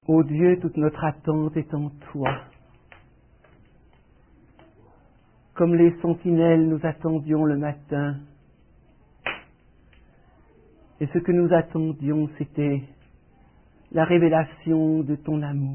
Ô Dieu, toute notre attente est en toi. Comme les sentinelles, nous attendions le matin. Et ce que nous attendions, c'était la révélation de ton amour.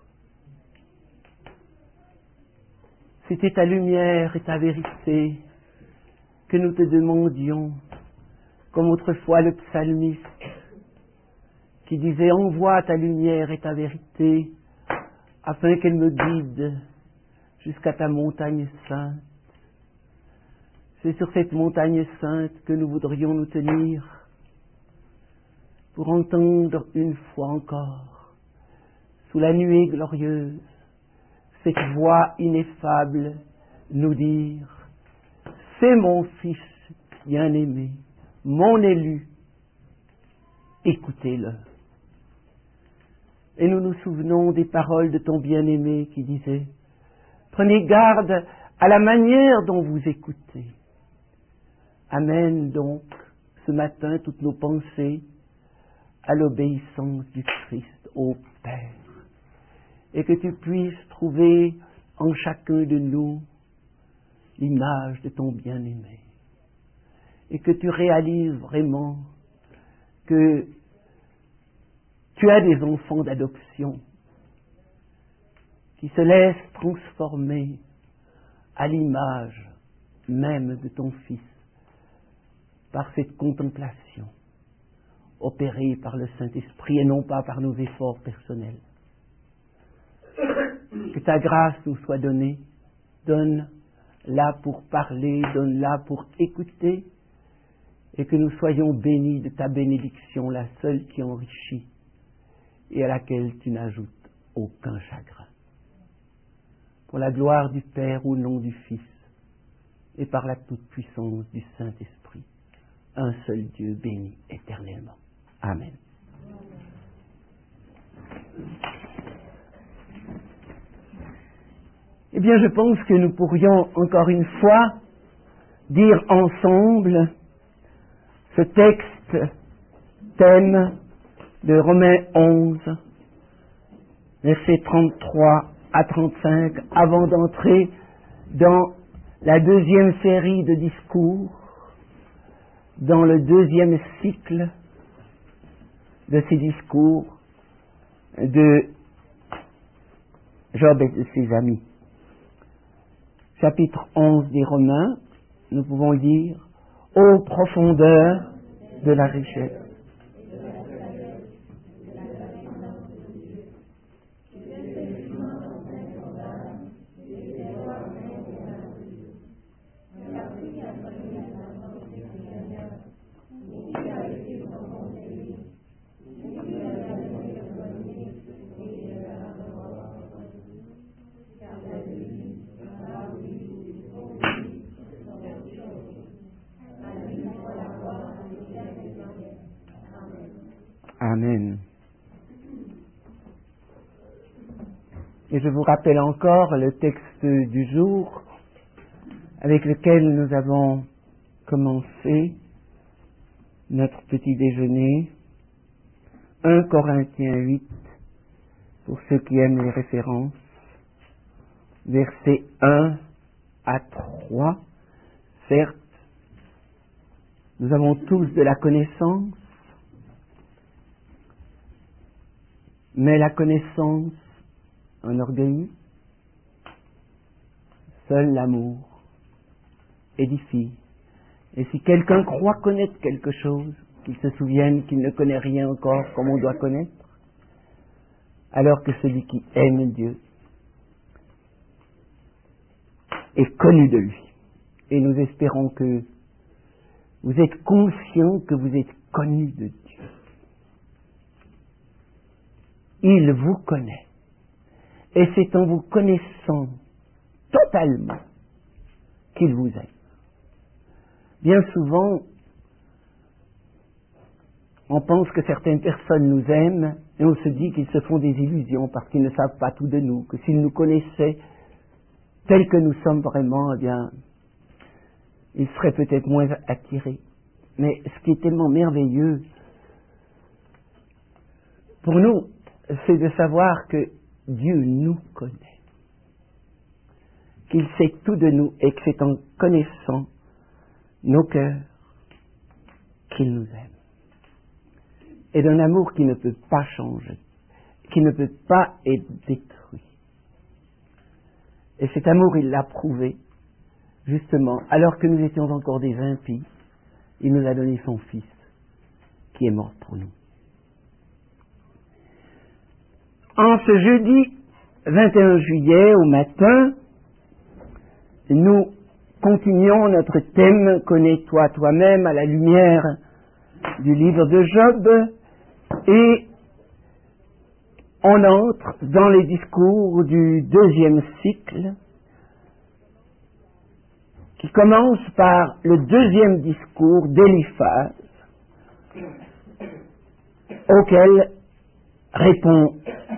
C'était ta lumière et ta vérité que nous te demandions, comme autrefois le psalmiste qui disait « Envoie ta lumière et ta vérité afin qu'elle me guide jusqu'à ta montagne sainte. » C'est sur cette montagne sainte que nous voudrions nous tenir pour entendre une fois encore, sous la nuée glorieuse, cette voix ineffable nous dire « C'est mon Fils bien-aimé, mon élu, écoutez-le. » Et nous nous souvenons des paroles de ton bien-aimé qui disait « Prenez garde à la manière dont vous écoutez. » Amène donc ce matin toutes nos pensées à l'obéissance du Christ au Père, et que tu puisses trouver en chacun de nous l'image de ton bien-aimé, et que tu réalises vraiment que tu as des enfants d'adoption qui se laissent transformer à l'image même de ton Fils par cette contemplation opérée par le Saint-Esprit et non pas par nos efforts personnels. Que ta grâce nous soit donnée, donne-la pour parler, donne-la pour écouter, et que nous soyons bénis de ta bénédiction, la seule qui enrichit et à laquelle tu n'ajoutes aucun chagrin. Pour la gloire du Père au nom du Fils et par la toute-puissance du Saint-Esprit, un seul Dieu béni éternellement. Amen. Eh bien, je pense que nous pourrions encore une fois dire ensemble ce texte thème de Romains 11, versets 33 à 35, avant d'entrer dans la deuxième série de discours, dans le deuxième cycle de ces discours de Job et de ses amis. Chapitre 11 des Romains, nous pouvons lire « Ô profondeur de la richesse ». Amen. Et je vous rappelle encore le texte du jour avec lequel nous avons commencé notre petit déjeuner, 1 Corinthiens 8, pour ceux qui aiment les références, versets 1 à 3. Certes, nous avons tous de la connaissance, mais la connaissance enorgueillit, seul l'amour édifie. Et si quelqu'un croit connaître quelque chose, qu'il se souvienne qu'il ne connaît rien encore comme on doit connaître, alors que celui qui aime Dieu est connu de lui. Et nous espérons que vous êtes conscients que vous êtes connus de Dieu. Il vous connaît. Et c'est en vous connaissant totalement qu'il vous aime. Bien souvent, on pense que certaines personnes nous aiment et on se dit qu'ils se font des illusions parce qu'ils ne savent pas tout de nous, que s'ils nous connaissaient tels que nous sommes vraiment, eh bien, ils seraient peut-être moins attirés. Mais ce qui est tellement merveilleux pour nous, c'est de savoir que Dieu nous connaît, qu'il sait tout de nous et que c'est en connaissant nos cœurs qu'il nous aime. Et d'un amour qui ne peut pas changer, qui ne peut pas être détruit. Et cet amour, il l'a prouvé, justement, alors que nous étions encore des impies, il nous a donné son Fils, qui est mort pour nous. En ce jeudi 21 juillet, au matin, nous continuons notre thème « Connais-toi toi-même » à la lumière du livre de Job, et on entre dans les discours du deuxième cycle, qui commence par le deuxième discours d'Éliphaz, auquel répondra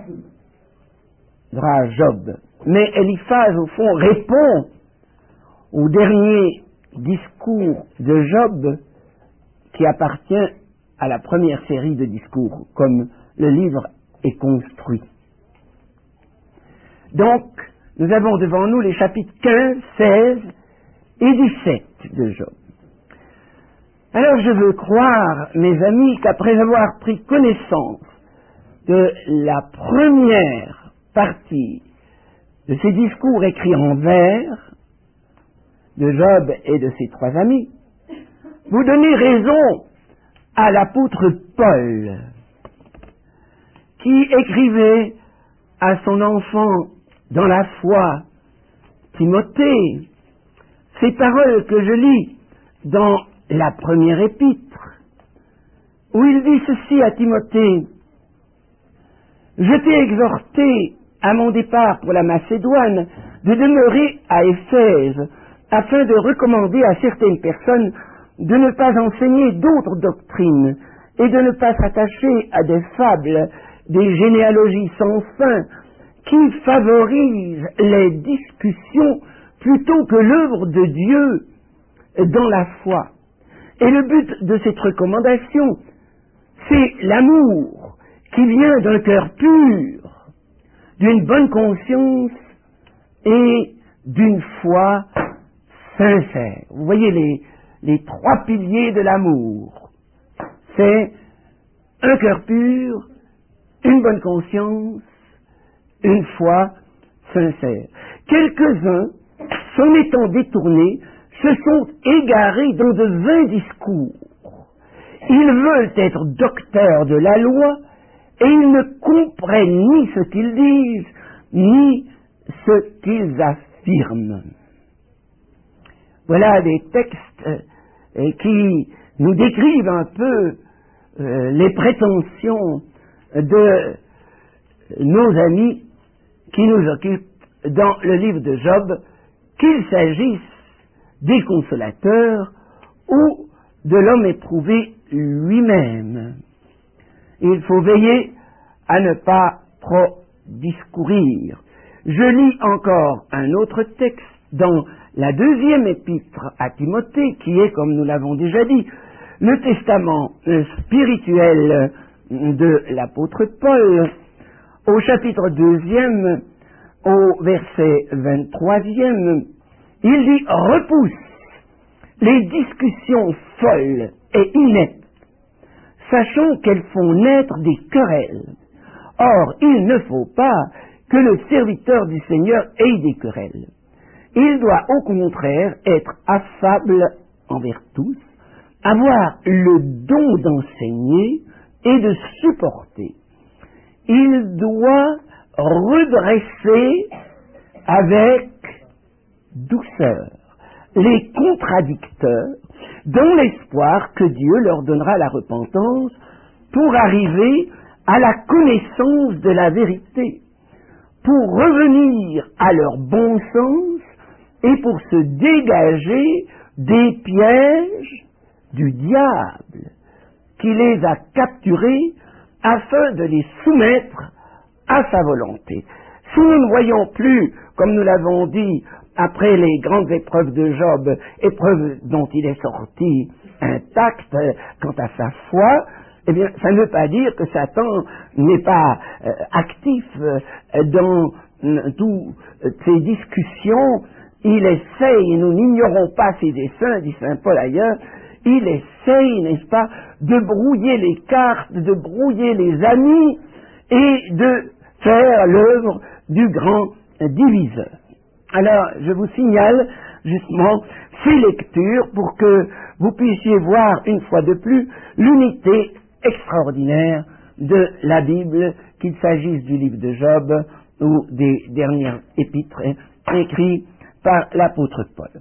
Job. Mais Éliphaz, au fond, répond au dernier discours de Job, qui appartient à la première série de discours, comme le livre est construit. Donc, nous avons devant nous les chapitres 15, 16 et 17 de Job. Alors je veux croire, mes amis, qu'après avoir pris connaissance de la première partie de ces discours écrits en vers de Job et de ses trois amis, vous donnez raison à l'apôtre Paul, qui écrivait à son enfant dans la foi, Timothée, ces paroles que je lis dans la première épître, où il dit ceci à Timothée: je t'ai exhorté à mon départ pour la Macédoine de demeurer à Éphèse, afin de recommander à certaines personnes de ne pas enseigner d'autres doctrines et de ne pas s'attacher à des fables, des généalogies sans fin qui favorisent les discussions plutôt que l'œuvre de Dieu dans la foi. Et le but de cette recommandation, c'est l'amour qui vient d'un cœur pur, d'une bonne conscience et d'une foi sincère. Vous voyez les trois piliers de l'amour. C'est un cœur pur, une bonne conscience, une foi sincère. Quelques-uns, s'en étant détournés, se sont égarés dans de vains discours. Ils veulent être docteurs de la loi et ils ne comprennent ni ce qu'ils disent, ni ce qu'ils affirment. Voilà des textes qui nous décrivent un peu les prétentions de nos amis qui nous occupent dans le livre de Job, qu'il s'agisse des consolateurs ou de l'homme éprouvé lui-même. Il faut veiller à ne pas trop discourir. Je lis encore un autre texte dans la deuxième épître à Timothée, qui est, comme nous l'avons déjà dit, le testament spirituel de l'apôtre Paul, au chapitre 2e, au verset 23e, il dit: repousse les discussions folles et ineptes, sachant qu'elles font naître des querelles. Or, il ne faut pas que le serviteur du Seigneur ait des querelles. Il doit au contraire être affable envers tous, avoir le don d'enseigner et de supporter. Il doit redresser avec douceur les contradicteurs dans l'espoir que Dieu leur donnera la repentance pour arriver à la connaissance de la vérité, pour revenir à leur bon sens et pour se dégager des pièges du diable qui les a capturés afin de les soumettre à sa volonté. Si nous ne voyons plus, comme nous l'avons dit, après les grandes épreuves de Job, épreuves dont il est sorti intact quant à sa foi, eh bien, ça ne veut pas dire que Satan n'est pas actif dans toutes ces discussions. Il essaye, nous n'ignorons pas ses desseins, dit saint Paul ailleurs, il essaye, n'est-ce pas, de brouiller les cartes, de brouiller les amis et de faire l'œuvre du grand diviseur. Alors, je vous signale justement ces lectures pour que vous puissiez voir une fois de plus l'unité extraordinaire de la Bible, qu'il s'agisse du livre de Job ou des dernières épîtres écrites par l'apôtre Paul.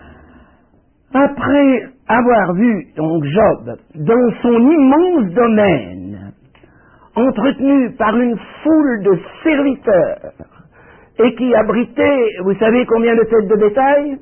Après avoir vu donc Job dans son immense domaine, entretenu par une foule de serviteurs, et qui abritait, vous savez combien de têtes de bétail?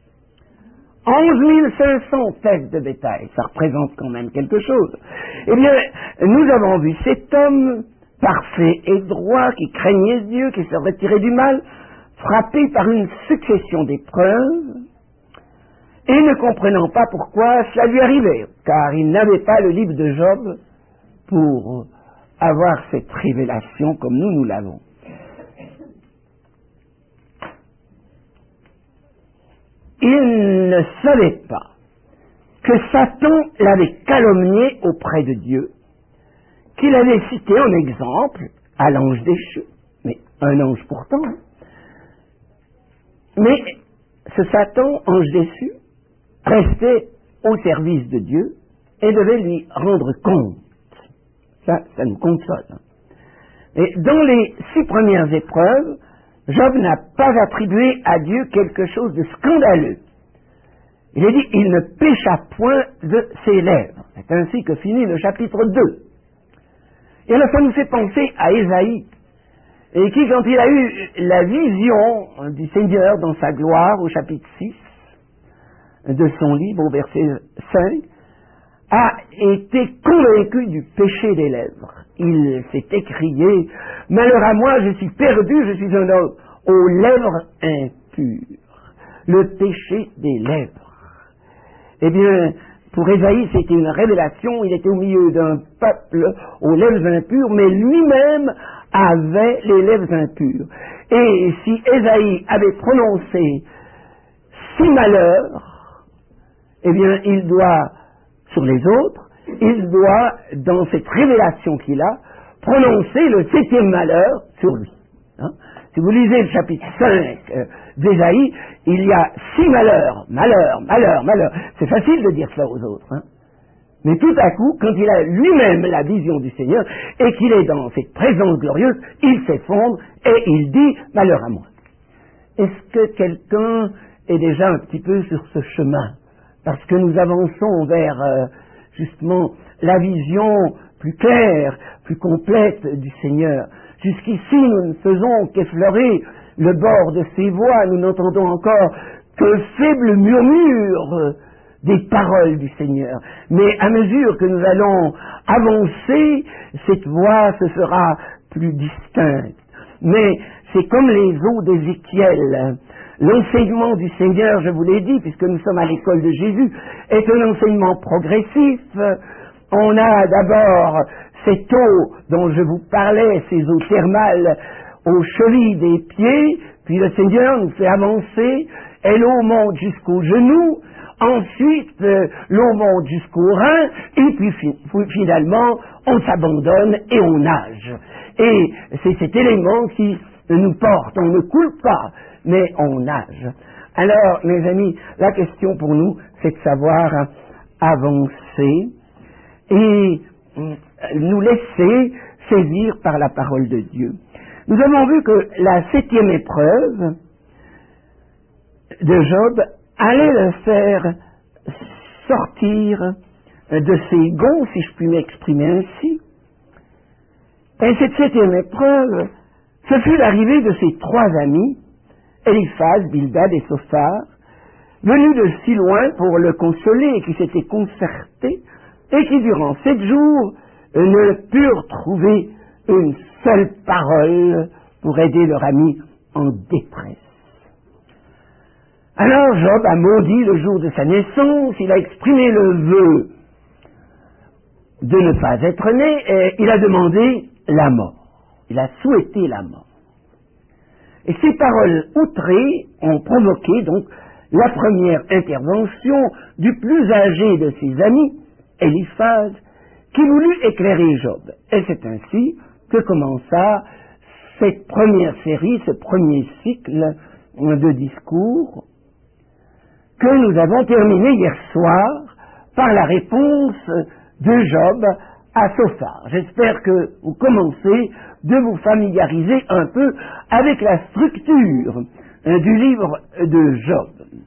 11 500 têtes de bétail, ça représente quand même quelque chose. Eh bien, nous avons vu cet homme parfait et droit, qui craignait Dieu, qui se retirait du mal, frappé par une succession d'épreuves, et ne comprenant pas pourquoi cela lui arrivait, car il n'avait pas le livre de Job pour avoir cette révélation comme nous l'avons. Il ne savait pas que Satan l'avait calomnié auprès de Dieu, qu'il avait cité en exemple à l'ange déchu, mais un ange pourtant. Mais ce Satan, ange déchu, restait au service de Dieu et devait lui rendre compte. Ça nous console. Et dans les 6 premières épreuves, Job n'a pas attribué à Dieu quelque chose de scandaleux. Il a dit, il ne pécha point de ses lèvres. C'est ainsi que finit le chapitre 2. Et alors ça nous fait penser à Ésaïe, et qui, quand il a eu la vision du Seigneur dans sa gloire, au chapitre 6 de son livre, au verset 5, a été convaincu du péché des lèvres. Il s'est écrié, « Malheur à moi, je suis perdu, je suis un homme aux lèvres impures. » Le péché des lèvres. Eh bien, pour Ésaïe, c'était une révélation, il était au milieu d'un peuple aux lèvres impures, mais lui-même avait les lèvres impures. Et si Ésaïe avait prononcé 6 malheurs, eh bien, il doit, sur les autres, il doit, dans cette révélation qu'il a, prononcer le 7e malheur sur lui. Hein? Si vous lisez le chapitre 5 d'Ésaïe, il y a 6 malheurs, malheur. C'est facile de dire ça aux autres. Hein? Mais tout à coup, quand il a lui-même la vision du Seigneur et qu'il est dans cette présence glorieuse, il s'effondre et il dit « Malheur à moi ». Est-ce que quelqu'un est déjà un petit peu sur ce chemin? Parce que nous avançons vers justement la vision plus claire, plus complète du Seigneur. Jusqu'ici, nous ne faisons qu'effleurer le bord de ses voix, nous n'entendons encore que faible murmure des paroles du Seigneur. Mais à mesure que nous allons avancer, cette voix se fera plus distincte. Mais c'est comme les eaux d'Ézéchiel. L'enseignement du Seigneur, je vous l'ai dit, puisque nous sommes à l'école de Jésus, est un enseignement progressif. On a d'abord cette eau dont je vous parlais, ces eaux thermales aux chevilles des pieds, puis le Seigneur nous fait avancer, et l'eau monte jusqu'aux genoux, ensuite l'eau monte jusqu'aux reins, et puis finalement on s'abandonne et on nage. Et c'est cet élément qui nous porte, on ne coule pas, mais on nage. Alors, mes amis, la question pour nous, c'est de savoir avancer et nous laisser saisir par la parole de Dieu. Nous avons vu que la 7e épreuve de Job allait le faire sortir de ses gonds, si je puis m'exprimer ainsi. Et cette 7e épreuve, ce fut l'arrivée de ses 3 amis, Eliphaz, Bildad et Sophar, venus de si loin pour le consoler et qui s'étaient concertés, et qui durant 7 jours ne purent trouver une seule parole pour aider leur ami en détresse. Alors Job a maudit le jour de sa naissance, il a exprimé le vœu de ne pas être né, il a demandé la mort. Il a souhaité la mort. Et ces paroles outrées ont provoqué donc la première intervention du plus âgé de ses amis, Eliphaz, qui voulut éclairer Job. Et c'est ainsi que commença cette première série, ce premier cycle de discours que nous avons terminé hier soir par la réponse de Job à Sophar. J'espère que vous commencez de vous familiariser un peu avec la structure du livre de Job.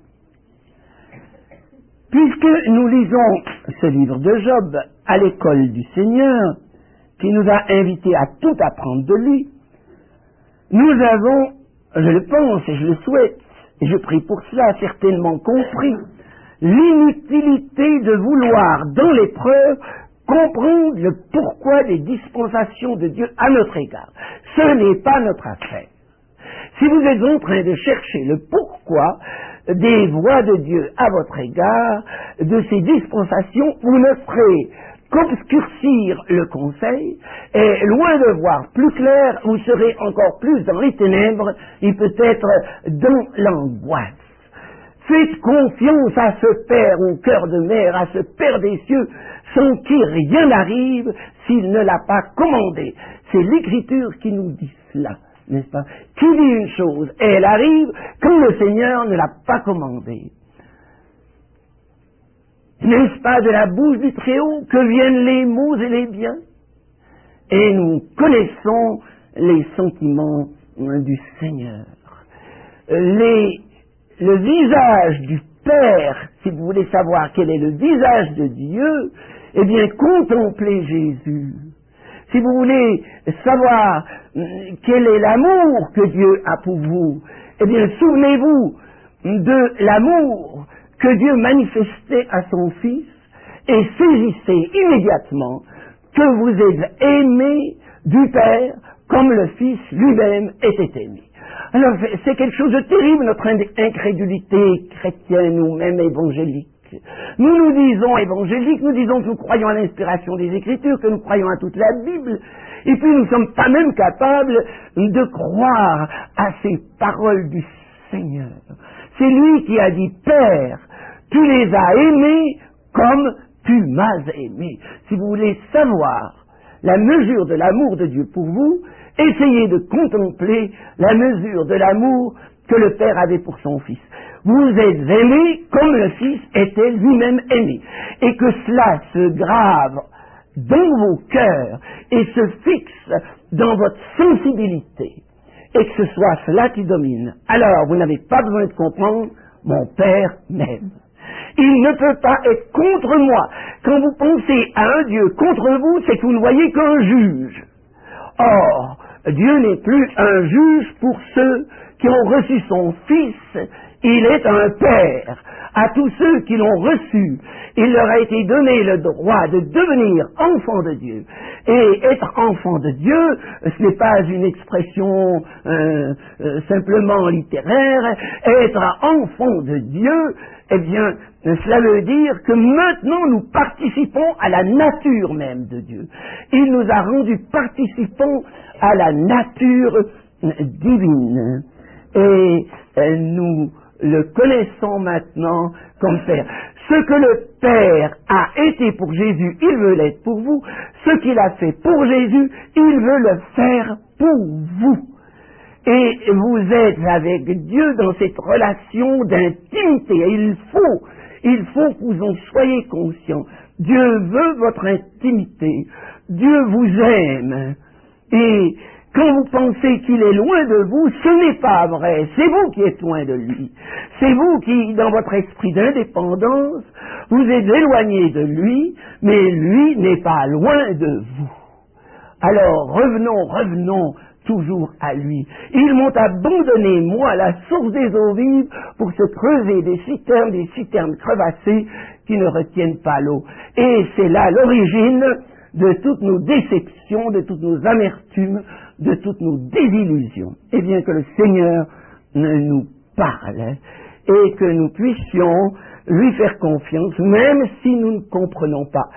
Puisque nous lisons ce livre de Job à l'école du Seigneur, qui nous a invités à tout apprendre de lui, nous avons, je le pense et je le souhaite, et je prie pour cela, certainement compris l'inutilité de vouloir, dans l'épreuve, comprendre le pourquoi des dispensations de Dieu à notre égard. Ce n'est pas notre affaire. Si vous êtes en train de chercher le pourquoi des voies de Dieu à votre égard, de ces dispensations, vous ne ferez qu'obscurcir le conseil, et loin de voir plus clair, vous serez encore plus dans les ténèbres, et peut-être dans l'angoisse. Faites confiance à ce Père au cœur de mère, à ce Père des cieux, sans qui rien n'arrive s'il ne l'a pas commandé. C'est l'Écriture qui nous dit cela, n'est-ce pas? Qui dit une chose, et elle arrive quand le Seigneur ne l'a pas commandée. N'est-ce pas de la bouche du Très-Haut que viennent les maux et les biens? Et nous connaissons les sentiments du Seigneur. Le visage du Père, si vous voulez savoir quel est le visage de Dieu, eh bien, contemplez Jésus. Si vous voulez savoir quel est l'amour que Dieu a pour vous, eh bien, souvenez-vous de l'amour que Dieu manifestait à son Fils et saisissez immédiatement que vous êtes aimés du Père comme le Fils lui-même était aimé. Alors, c'est quelque chose de terrible, notre incrédulité chrétienne ou même évangélique. Nous disons évangéliques, nous disons que nous croyons à l'inspiration des Écritures, que nous croyons à toute la Bible, et puis nous ne sommes pas même capables de croire à ces paroles du Seigneur. C'est lui qui a dit, Père, tu les as aimés comme tu m'as aimé. Si vous voulez savoir la mesure de l'amour de Dieu pour vous, essayez de contempler la mesure de l'amour que le Père avait pour son Fils. Vous êtes aimés comme le Fils était lui-même aimé. Et que cela se grave dans vos cœurs et se fixe dans votre sensibilité. Et que ce soit cela qui domine. Alors, vous n'avez pas besoin de comprendre, mon Père m'aime. Il ne peut pas être contre moi. Quand vous pensez à un Dieu contre vous, c'est que vous ne voyez qu'un juge. Or, Dieu n'est plus un juge pour ceux qui ont reçu son Fils. Il est un Père. À tous ceux qui l'ont reçu, il leur a été donné le droit de devenir enfants de Dieu. Et être enfant de Dieu, ce n'est pas une expression simplement littéraire. Être enfant de Dieu, eh bien, cela veut dire que maintenant nous participons à la nature même de Dieu. Il nous a rendus participants à la nature divine. Et nous le connaissons maintenant comme Père. Ce que le Père a été pour Jésus, il veut l'être pour vous. Ce qu'il a fait pour Jésus, il veut le faire pour vous. Et vous êtes avec Dieu dans cette relation d'intimité. Et il faut que vous en soyez conscients. Dieu veut votre intimité. Dieu vous aime. Et quand vous pensez qu'il est loin de vous, ce n'est pas vrai. C'est vous qui êtes loin de lui. C'est vous qui, dans votre esprit d'indépendance, vous êtes éloigné de lui, mais lui n'est pas loin de vous. Alors, revenons toujours à lui. Ils m'ont abandonné, moi, la source des eaux vives, pour se creuser des citernes crevassées qui ne retiennent pas l'eau. Et c'est là l'origine de toutes nos déceptions, de toutes nos amertumes, de toutes nos désillusions. Et bien que le Seigneur nous parle et que nous puissions lui faire confiance, même si nous ne comprenons pas.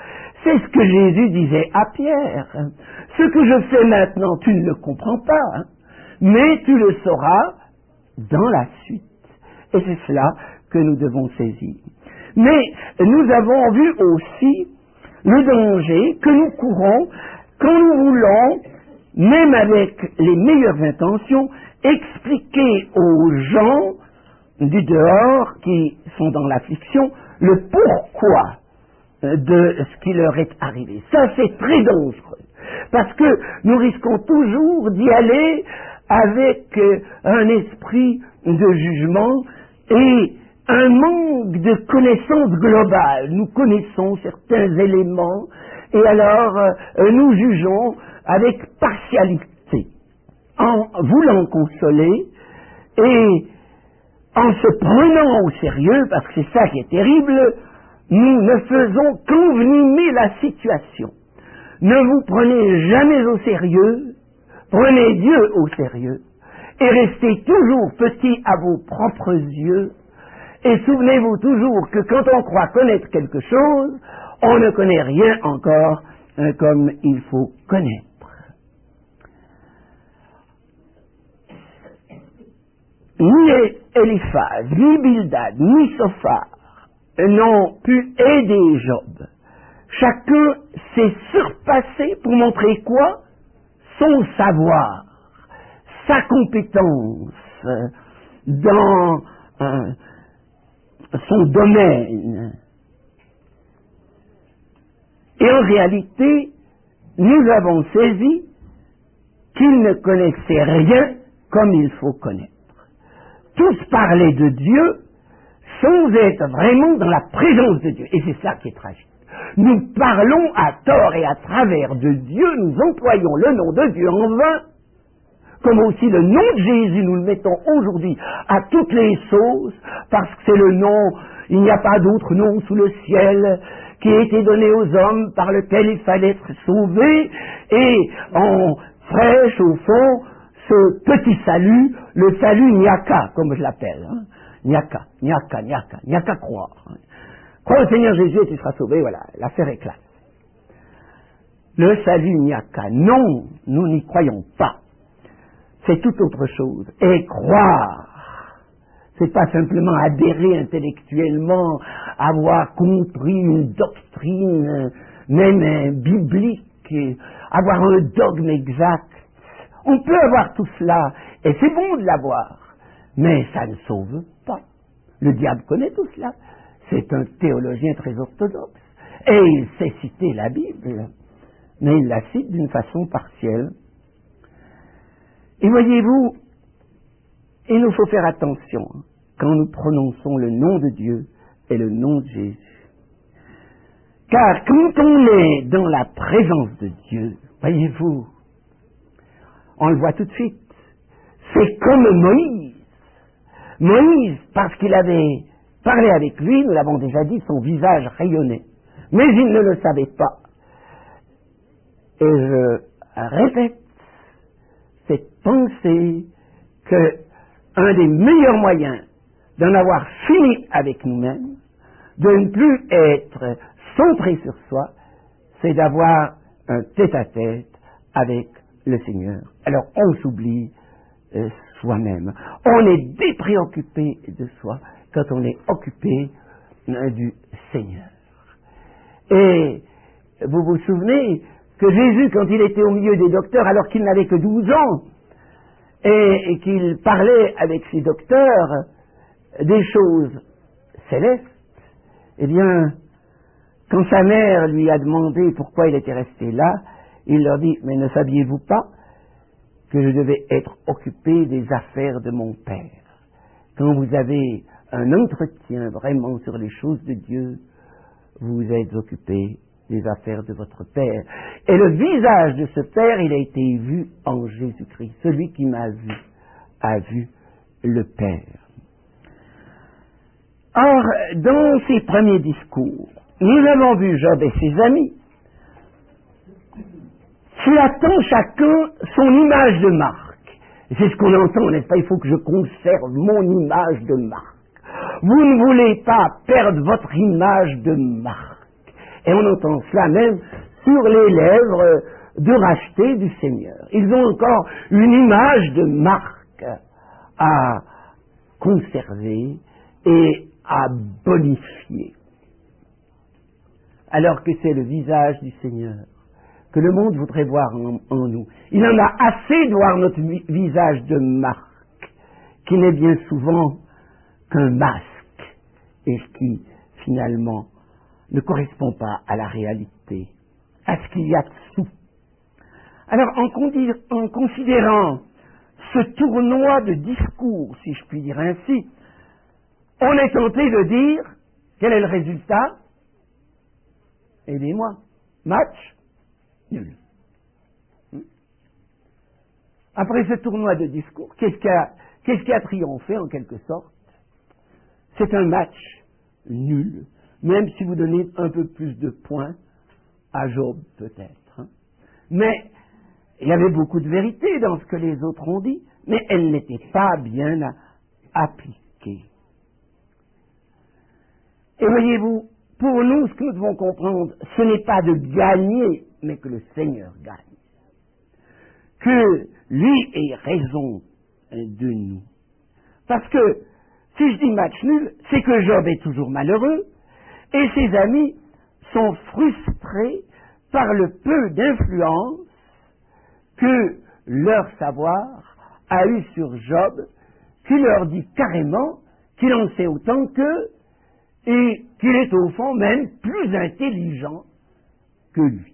C'est ce que Jésus disait à Pierre. Ce que je fais maintenant, tu ne le comprends pas, mais tu le sauras dans la suite. Et c'est cela que nous devons saisir. Mais nous avons vu aussi le danger que nous courons quand nous voulons, même avec les meilleures intentions, expliquer aux gens du dehors qui sont dans l'affliction le pourquoi de ce qui leur est arrivé. Ça, c'est très dangereux, parce que nous risquons toujours d'y aller avec un esprit de jugement et un manque de connaissance globale. Nous connaissons certains éléments et alors nous jugeons avec partialité, en voulant consoler et en se prenant au sérieux, parce que c'est ça qui est terrible, nous ne faisons qu'envenimer la situation. Ne vous prenez jamais au sérieux, prenez Dieu au sérieux, et restez toujours petit à vos propres yeux, et souvenez-vous toujours que quand on croit connaître quelque chose, on ne connaît rien encore comme il faut connaître. Ni Eliphaz, ni Bildad, ni Sophar n'ont pu aider Job. Chacun s'est surpassé pour montrer quoi? Son savoir, sa compétence dans son domaine. Et en réalité, nous avons saisi qu'ils ne connaissaient rien comme il faut connaître. Tous parlaient de Dieu sans être vraiment dans la présence de Dieu. Et c'est ça qui est tragique. Nous parlons à tort et à travers de Dieu, nous employons le nom de Dieu en vain, comme aussi le nom de Jésus, nous le mettons aujourd'hui à toutes les sauces, parce que c'est le nom, il n'y a pas d'autre nom sous le ciel qui a été donné aux hommes par lequel il fallait être sauvé, et on prêche au fond ce petit salut, le salut Nyaka, comme je l'appelle. Nyaka, Nyaka, Nyaka, Nyaka croire. Crois au Seigneur Jésus et tu seras sauvé, voilà, l'affaire est claire. Le salut Nyaka, non, nous n'y croyons pas. C'est tout autre chose. Et croire, c'est pas simplement adhérer intellectuellement, avoir compris une doctrine, même biblique, avoir un dogme exact. On peut avoir tout cela, et c'est bon de l'avoir, mais ça ne sauve pas. Le diable connaît tout cela. C'est un théologien très orthodoxe, et il sait citer la Bible, mais il la cite d'une façon partielle. Et voyez-vous, il nous faut faire attention quand nous prononçons le nom de Dieu et le nom de Jésus. Car quand on est dans la présence de Dieu, voyez-vous, on le voit tout de suite. C'est comme Moïse. Moïse, parce qu'il avait parlé avec lui, nous l'avons déjà dit, son visage rayonnait. Mais il ne le savait pas. Et je répète cette pensée que un des meilleurs moyens d'en avoir fini avec nous-mêmes, de ne plus être centré sur soi, c'est d'avoir un tête-à-tête avec le Seigneur. Alors on s'oublie soi-même. On est dépréoccupé de soi quand on est occupé du Seigneur. Et vous vous souvenez que Jésus, quand il était au milieu des docteurs, alors qu'il n'avait que 12 ans, et qu'il parlait avec ses docteurs des choses célestes, eh bien, quand sa mère lui a demandé pourquoi il était resté là, il leur dit, mais ne saviez-vous pas que je devais être occupé des affaires de mon Père? Quand vous avez un entretien vraiment sur les choses de Dieu, vous êtes occupé des affaires de votre Père. Et le visage de ce Père, il a été vu en Jésus-Christ. Celui qui m'a vu a vu le Père. Or, dans ses premiers discours, nous avons vu Job et ses amis flattant chacun son image de marque. C'est ce qu'on entend, n'est-ce pas? Il faut que je conserve mon image de marque. Vous ne voulez pas perdre votre image de marque. Et on entend cela même sur les lèvres de racheté du Seigneur. Ils ont encore une image de marque à conserver et à bonifier. Alors que c'est le visage du Seigneur que le monde voudrait voir en nous. Il en a assez de voir notre visage de marque, qui n'est bien souvent qu'un masque, et qui, finalement, ne correspond pas à la réalité, à ce qu'il y a dessous. Alors, en considérant ce tournoi de discours, si je puis dire ainsi, on est tenté de dire, quel est le résultat? Aidez-moi. Match nul. Après ce tournoi de discours, qu'est-ce qui a triomphé en quelque sorte? C'est un match nul, même si vous donnez un peu plus de points à Job peut-être. Mais il y avait beaucoup de vérité dans ce que les autres ont dit, mais elle n'était pas bien appliquée. Et voyez-vous, pour nous, ce que nous devons comprendre, ce n'est pas de gagner, mais que le Seigneur gagne. Que lui ait raison de nous. Parce que, si je dis match nul, c'est que Job est toujours malheureux, et ses amis sont frustrés par le peu d'influence que leur savoir a eu sur Job, qui leur dit carrément qu'il en sait autant qu'eux, et qu'il est au fond même plus intelligent que lui.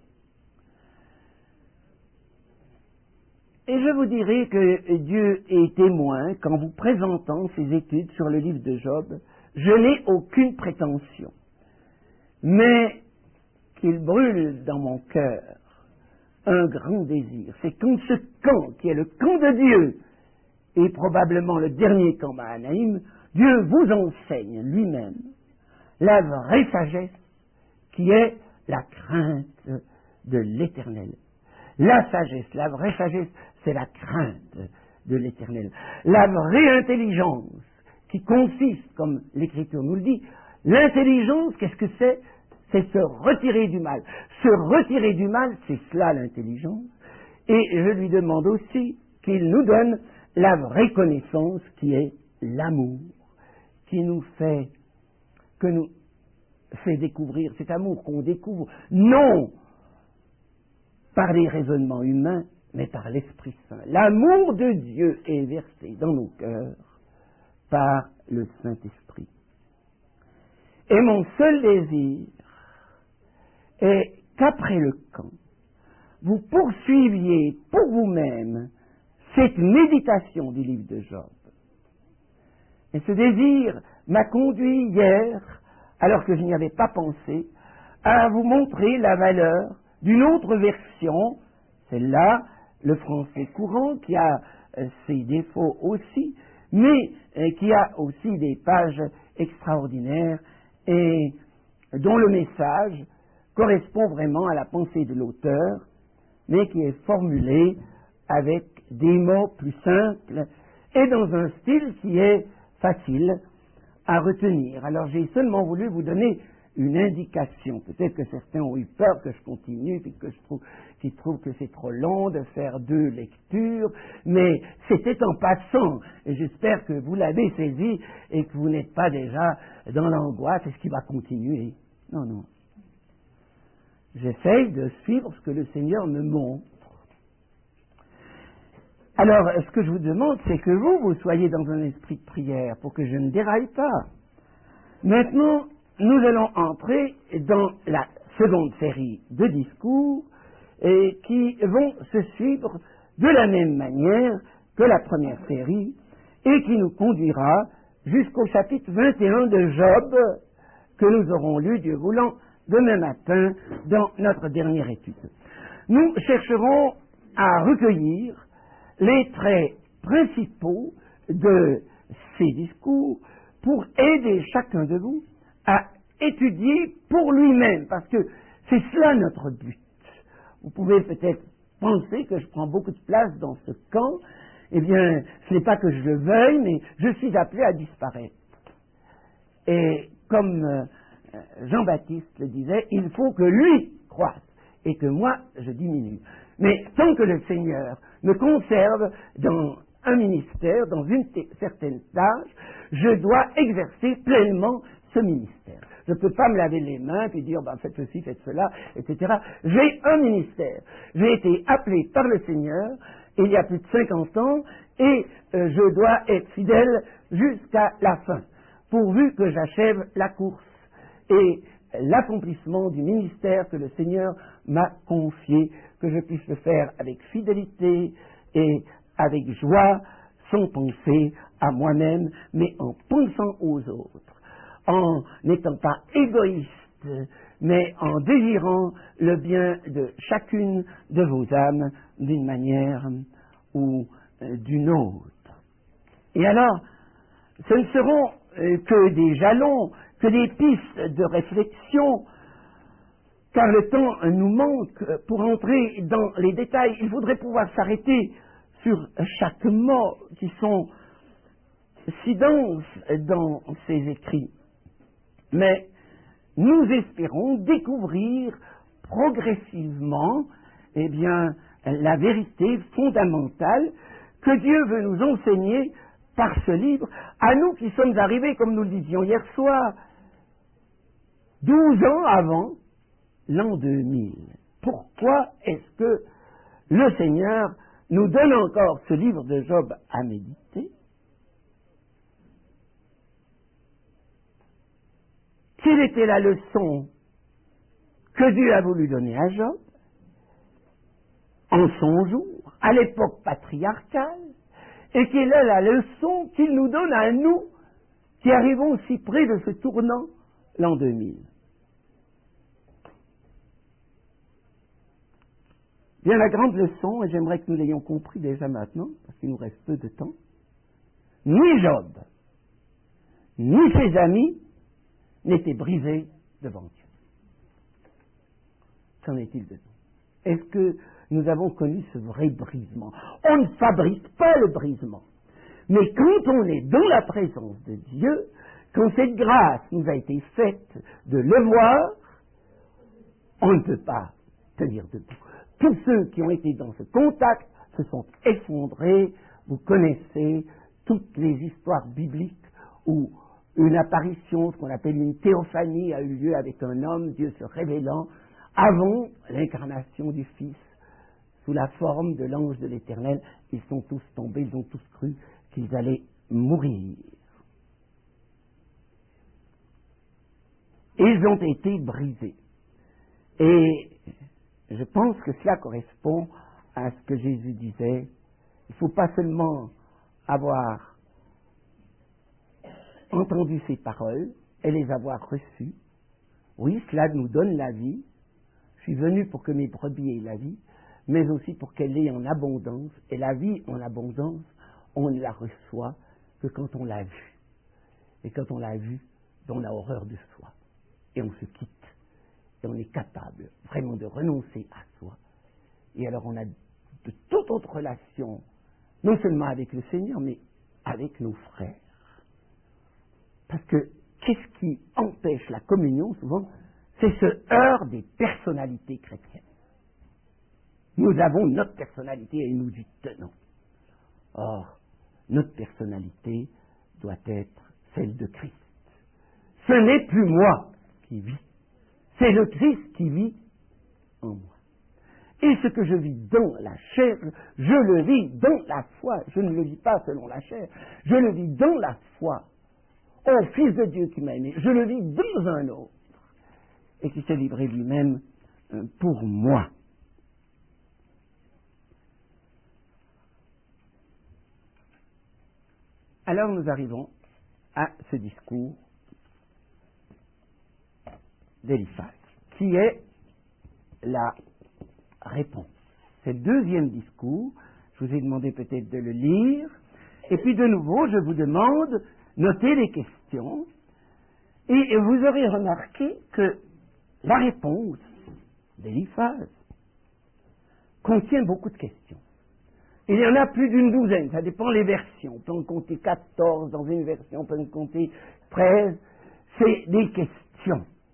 Et je vous dirai que Dieu est témoin qu'en vous présentant ces études sur le livre de Job, je n'ai aucune prétention, mais qu'il brûle dans mon cœur un grand désir. C'est quand ce camp, qui est le camp de Dieu, et probablement le dernier camp Mahanaïm, Dieu vous enseigne lui-même la vraie sagesse qui est la crainte de l'Éternel. La sagesse, la vraie sagesse, c'est la crainte de l'Éternel. La vraie intelligence qui consiste, comme l'Écriture nous le dit, l'intelligence, qu'est-ce que c'est? C'est se retirer du mal. Se retirer du mal, c'est cela l'intelligence. Et je lui demande aussi qu'il nous donne la vraie connaissance qui est l'amour, qui nous fait découvrir cet amour qu'on découvre, non par les raisonnements humains, mais par l'Esprit Saint. L'amour de Dieu est versé dans nos cœurs par le Saint-Esprit. Et mon seul désir est qu'après le camp, vous poursuiviez pour vous-même cette méditation du livre de Job. Et ce désir m'a conduit hier, alors que je n'y avais pas pensé, à vous montrer la valeur d'une autre version, celle-là, le français courant, qui a ses défauts aussi, mais qui a aussi des pages extraordinaires et dont le message correspond vraiment à la pensée de l'auteur, mais qui est formulé avec des mots plus simples et dans un style qui est facile à retenir. Alors j'ai seulement voulu vous donner une indication. Peut-être que certains ont eu peur que je continue, puis qu'ils trouvent que c'est trop long de faire 2 lectures, mais c'était en passant. Et j'espère que vous l'avez saisi et que vous n'êtes pas déjà dans l'angoisse. Est-ce qu'il va continuer? Non, non. J'essaye de suivre ce que le Seigneur me montre. Alors, ce que je vous demande, c'est que vous soyez dans un esprit de prière pour que je ne déraille pas. Maintenant, nous allons entrer dans la seconde série de discours qui vont se suivre de la même manière que la première série et qui nous conduira jusqu'au chapitre 21 de Job que nous aurons lu, Dieu voulant, demain matin dans notre dernière étude. Nous chercherons à recueillir les traits principaux de ces discours pour aider chacun de vous à étudier pour lui-même, parce que c'est cela notre but. Vous pouvez peut-être penser que je prends beaucoup de place dans ce camp. Eh bien, ce n'est pas que je le veuille, mais je suis appelé à disparaître. Et comme Jean-Baptiste le disait, il faut que lui croisse et que moi je diminue. Mais tant que le Seigneur me conserve dans un ministère, dans une certaine tâche, je dois exercer pleinement ce ministère. Je ne peux pas me laver les mains et dire faites ceci, faites cela, etc. J'ai un ministère. J'ai été appelé par le Seigneur il y a plus de 50 ans et je dois être fidèle jusqu'à la fin, pourvu que j'achève la course et l'accomplissement du ministère que le Seigneur m'a confié, que je puisse le faire avec fidélité et avec joie, sans penser à moi-même, mais en pensant aux autres, en n'étant pas égoïste, mais en désirant le bien de chacune de vos âmes d'une manière ou d'une autre. Et alors, ce ne seront que des jalons, que des pistes de réflexion, car le temps nous manque pour entrer dans les détails. Il faudrait pouvoir s'arrêter sur chaque mot qui sont si denses dans ces écrits. Mais nous espérons découvrir progressivement la vérité fondamentale que Dieu veut nous enseigner par ce livre, à nous qui sommes arrivés, comme nous le disions hier soir, 12 ans avant l'an 2000. Pourquoi est-ce que le Seigneur nous donne encore ce livre de Job à méditer? Quelle était la leçon que Dieu a voulu donner à Job en son jour, à l'époque patriarcale, et quelle est la leçon qu'il nous donne à nous qui arrivons si près de ce tournant l'an 2000? Bien, la grande leçon, et j'aimerais que nous l'ayons compris déjà maintenant, parce qu'il nous reste peu de temps, ni Job, ni ses amis n'étaient brisés devant Dieu. Qu'en est-il de nous? Est-ce que nous avons connu ce vrai brisement? On ne fabrique pas le brisement. Mais quand on est dans la présence de Dieu, quand cette grâce nous a été faite de le voir, on ne peut pas tenir debout. Tous ceux qui ont été dans ce contact se sont effondrés. Vous connaissez toutes les histoires bibliques où une apparition, ce qu'on appelle une théophanie, a eu lieu avec un homme, Dieu se révélant, avant l'incarnation du Fils, sous la forme de l'ange de l'Éternel. Ils sont tous tombés, ils ont tous cru qu'ils allaient mourir. Ils ont été brisés. Et je pense que cela correspond à ce que Jésus disait. Il ne faut pas seulement avoir entendu ces paroles et les avoir reçues. Oui, cela nous donne la vie. Je suis venu pour que mes brebis aient la vie, mais aussi pour qu'elle l'ait en abondance. Et la vie en abondance, on ne la reçoit que quand on l'a vue. Et quand on l'a vue, on a horreur de soi. Et on se quitte. Et on est capable vraiment de renoncer à soi. Et alors on a de toute autre relation, non seulement avec le Seigneur, mais avec nos frères. Parce que qu'est-ce qui empêche la communion souvent? C'est ce heurt des personnalités chrétiennes. Nous avons notre personnalité et nous y tenons. Or, notre personnalité doit être celle de Christ. Ce n'est plus moi qui vis, c'est le Christ qui vit en moi. Et ce que je vis dans la chair, je le vis dans la foi. Je ne le vis pas selon la chair, je le vis dans la foi au Fils de Dieu qui m'a aimé. Je le vis dans un autre et qui s'est livré lui-même pour moi. Alors nous arrivons à ce discours d'Éliphaz, qui est la réponse. C'est le deuxième discours. Je vous ai demandé peut-être de le lire. Et puis de nouveau, je vous demande, notez les questions. Et vous aurez remarqué que la réponse d'Éliphaz contient beaucoup de questions. Il y en a plus d'une douzaine, ça dépend les versions. On peut en compter 14 dans une version, on peut en compter 13. C'est des questions.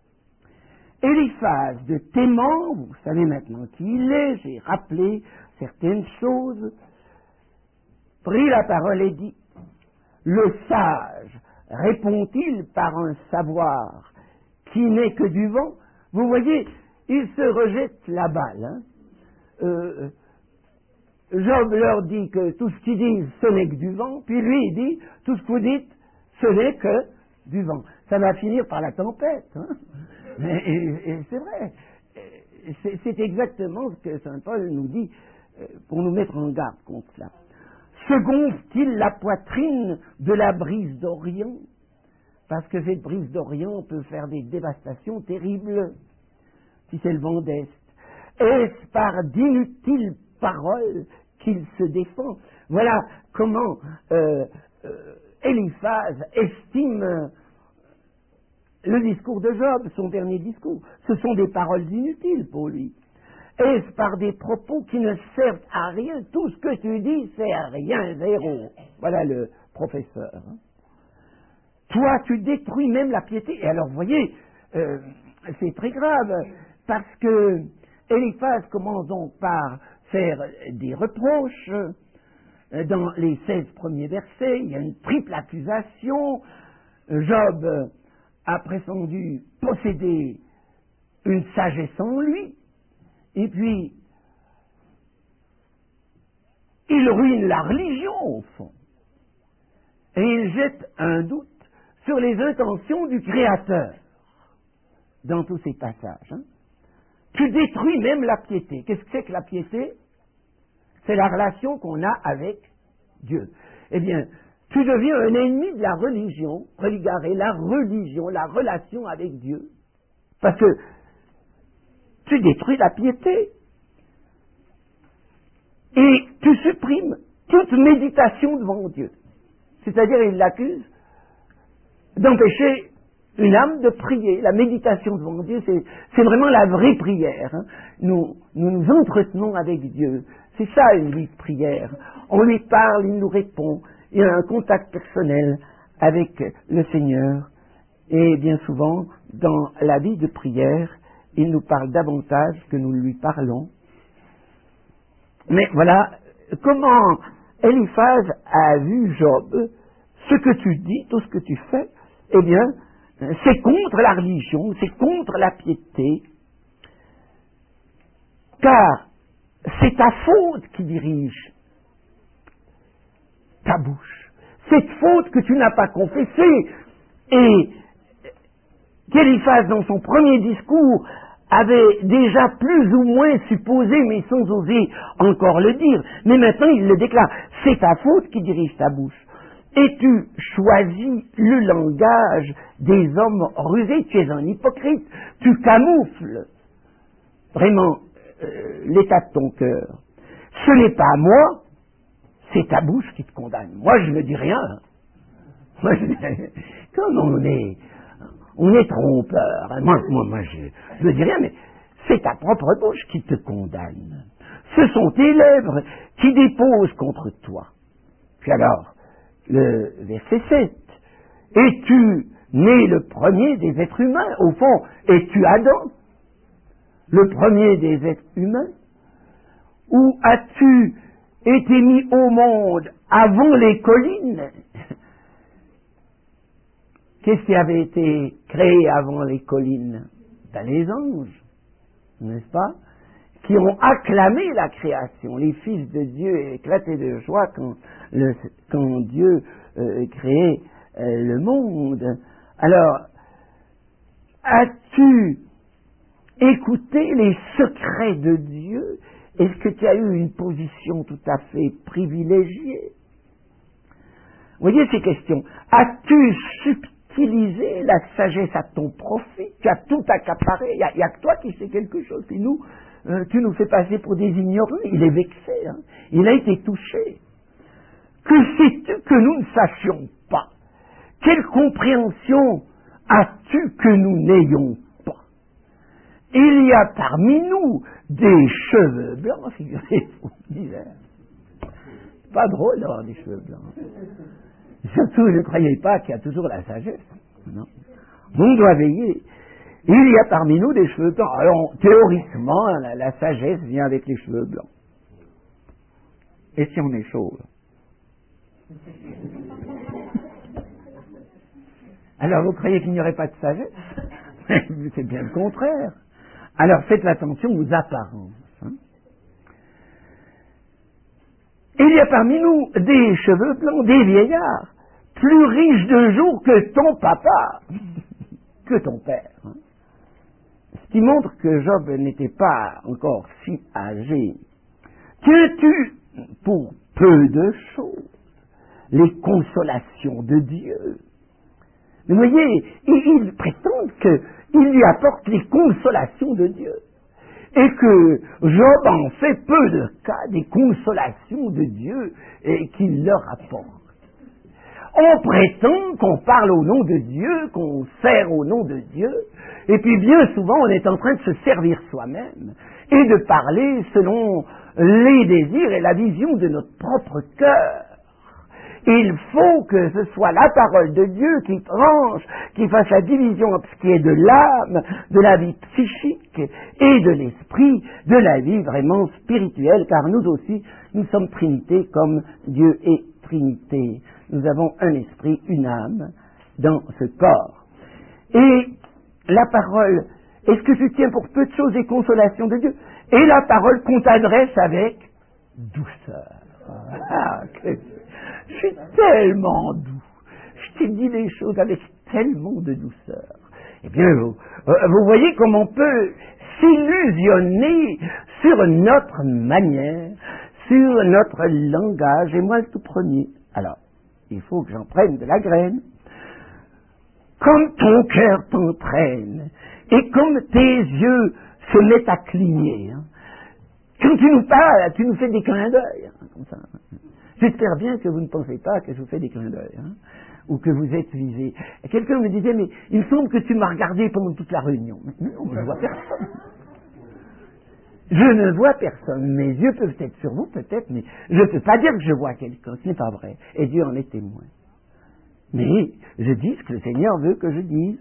Éliphaz de Théman, vous savez maintenant qui il est, j'ai rappelé certaines choses, prit la parole et dit, le sage répond-il par un savoir qui n'est que du vent? Vous voyez, il se rejette la balle. Job leur dit que tout ce qu'ils disent, ce n'est que du vent, puis lui, il dit, tout ce que vous dites, ce n'est que du vent. Ça va finir par la tempête. Et c'est vrai. C'est exactement ce que saint Paul nous dit pour nous mettre en garde contre cela. Se gonfle-t-il la poitrine de la brise d'Orient? Parce que cette brise d'Orient peut faire des dévastations terribles si c'est le vent d'Est. Est-ce par d'inutiles paroles qu'il se défend? Voilà comment Éliphaz estime le discours de Job, son dernier discours. Ce sont des paroles inutiles pour lui. Est-ce par des propos qui ne servent à rien? Tout ce que tu dis, c'est à rien, zéro. Voilà le professeur. Toi, tu détruis même la piété. Et alors, vous voyez, c'est très grave, parce que Éliphaz commence donc par faire des reproches. Dans les 16 premiers versets, il y a une triple accusation. Job a prétendu posséder une sagesse en lui, et puis il ruine la religion au fond, et il jette un doute sur les intentions du Créateur dans tous ces passages. Tu détruis même la piété. Qu'est-ce que c'est que la piété? C'est la relation qu'on a avec Dieu. Eh bien, tu deviens un ennemi de la religion, regarder la religion, la relation avec Dieu, parce que tu détruis la piété et tu supprimes toute méditation devant Dieu. C'est-à-dire, il l'accuse d'empêcher une âme de prier. La méditation devant Dieu, c'est vraiment la vraie prière. Nous nous entretenons avec Dieu. C'est ça une vie de prière. On lui parle, il nous répond. Il y a un contact personnel avec le Seigneur. Et bien souvent, dans la vie de prière, il nous parle davantage que nous lui parlons. Mais voilà comment Éliphaz a vu Job. Ce que tu dis, tout ce que tu fais, eh bien, c'est contre la religion, c'est contre la piété. Car c'est ta faute qui dirige ta bouche. Cette faute que tu n'as pas confessée et qu'Éliphaz, dans son premier discours, avait déjà plus ou moins supposé, mais sans oser encore le dire. Mais maintenant, il le déclare. C'est ta faute qui dirige ta bouche. Et tu choisis le langage des hommes rusés. Tu es un hypocrite. Tu camoufles vraiment l'état de ton cœur. Ce n'est pas moi, c'est ta bouche qui te condamne. Moi, je ne dis rien. Comme on est trompeur. Moi, je ne dis rien, mais c'est ta propre bouche qui te condamne. Ce sont tes lèvres qui déposent contre toi. Puis alors, le verset 7. Es-tu né le premier des êtres humains? Au fond, es-tu Adam, le premier des êtres humains? Ou as-tu été mis au monde avant les collines? Qu'est-ce qui avait été créé avant les collines? Ben, les anges, n'est-ce pas? Qui ont acclamé la création. Les fils de Dieu éclataient de joie quand Dieu créait le monde. Alors, as-tu écouté les secrets de Dieu? Est-ce que tu as eu une position tout à fait privilégiée? Vous voyez ces questions. As-tu subtilisé la sagesse à ton profit? Tu as tout accaparé. Il n'y a que toi qui sais quelque chose. Puis nous, tu nous fais passer pour des ignorants. Il est vexé. Il a été touché. Que sais-tu que nous ne sachions pas? Quelle compréhension as-tu que nous n'ayons pas? Il y a parmi nous des cheveux blancs, figurez-vous, l'hiver. C'est pas drôle d'avoir des cheveux blancs. Surtout, ne croyez pas qu'il y a toujours la sagesse. Non. On doit veiller. Il y a parmi nous des cheveux blancs. Alors, théoriquement, la sagesse vient avec les cheveux blancs. Et si on est chauve? Alors, vous croyez qu'il n'y aurait pas de sagesse? C'est bien le contraire. Alors, faites attention aux apparences. Il y a parmi nous des cheveux blancs, des vieillards, plus riches de jours que ton papa, que ton père. Ce qui montre que Job n'était pas encore si âgé. Tiens-tu pour peu de choses les consolations de Dieu? Vous voyez, il prétend qu'il lui apporte les consolations de Dieu. Et que Job en fait peu de cas des consolations de Dieu qu'il leur apporte. On prétend qu'on parle au nom de Dieu, qu'on sert au nom de Dieu, et puis bien souvent on est en train de se servir soi-même et de parler selon les désirs et la vision de notre propre cœur. Il faut que ce soit la parole de Dieu qui tranche, qui fasse la division entre ce qui est de l'âme, de la vie psychique et de l'esprit, de la vie vraiment spirituelle, car nous aussi, nous sommes Trinité comme Dieu est Trinité. Nous avons un esprit, une âme dans ce corps. Et la parole, est-ce que tu tiens pour peu de choses les consolations de Dieu? Et la parole qu'on t'adresse avec douceur. Ah, je suis tellement doux. Je t'ai dit les choses avec tellement de douceur. Eh bien, vous voyez comme on peut s'illusionner sur notre manière, sur notre langage, et moi le tout premier. Alors, il faut que j'en prenne de la graine. Comme ton cœur t'entraîne, et comme tes yeux se mettent à cligner, quand tu nous parles, tu nous fais des clins d'œil, comme ça. J'espère bien que vous ne pensez pas que je vous fais des clins d'œil, ou que vous êtes visé. Quelqu'un me disait, mais il me semble que tu m'as regardé pendant toute la réunion. Non, je ne vois personne. Je ne vois personne. Mes yeux peuvent être sur vous, peut-être, mais je ne peux pas dire que je vois quelqu'un. Ce n'est pas vrai. Et Dieu en est témoin. Mais je dis ce que le Seigneur veut que je dise.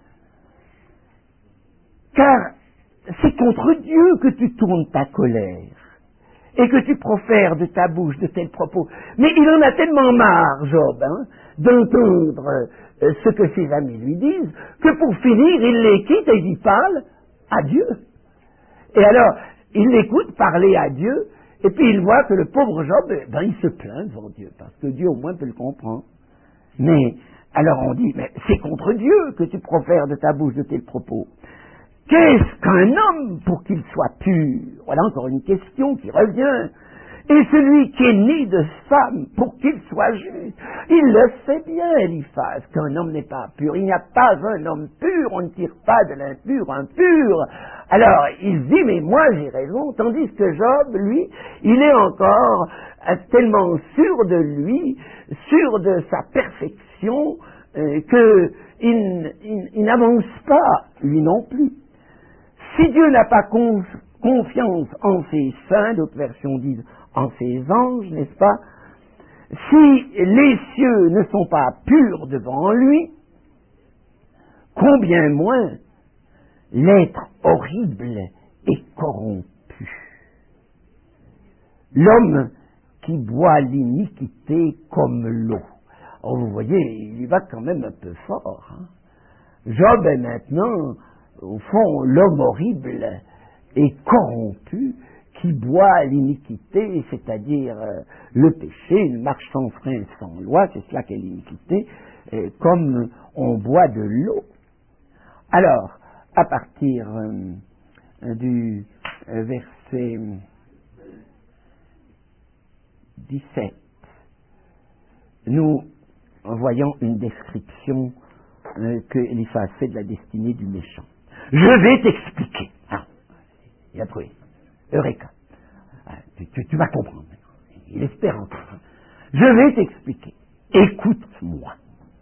Car c'est contre Dieu que tu tournes ta colère et que tu profères de ta bouche de tels propos. Mais il en a tellement marre, Job, d'entendre ce que ses amis lui disent, que pour finir, il les quitte et il parle à Dieu. Et alors, il l'écoute parler à Dieu, et puis il voit que le pauvre Job, il se plaint devant Dieu, parce que Dieu au moins peut le comprendre. Mais, alors on dit, mais c'est contre Dieu que tu profères de ta bouche de tels propos. Qu'est-ce qu'un homme pour qu'il soit pur? Voilà encore une question qui revient. Et celui qui est né de femme pour qu'il soit juste, il le sait bien, Eliphaz, qu'un homme n'est pas pur. Il n'y a pas un homme pur, on ne tire pas de l'impur un pur. Alors, il dit, mais moi j'ai raison, tandis que Job, lui, il est encore tellement sûr de lui, sûr de sa perfection, qu'il n'avance pas, lui non plus. Si Dieu n'a pas confiance en ses saints, d'autres versions disent en ses anges, n'est-ce pas? Si les cieux ne sont pas purs devant lui, combien moins l'être horrible et corrompu. L'homme qui boit l'iniquité comme l'eau. Oh, vous voyez, il y va quand même un peu fort. Job est maintenant, au fond, l'homme horrible et corrompu qui boit l'iniquité, c'est-à-dire le péché, une marche sans frein, sans loi, c'est cela qu'est l'iniquité, comme on boit de l'eau. Alors, à partir du verset 17, nous voyons une description que Eliphaz fait de la destinée du méchant. Je vais t'expliquer. Ah, il a trouvé. Eureka. Ah, tu vas comprendre. Il espère encore. Je vais t'expliquer. Écoute-moi.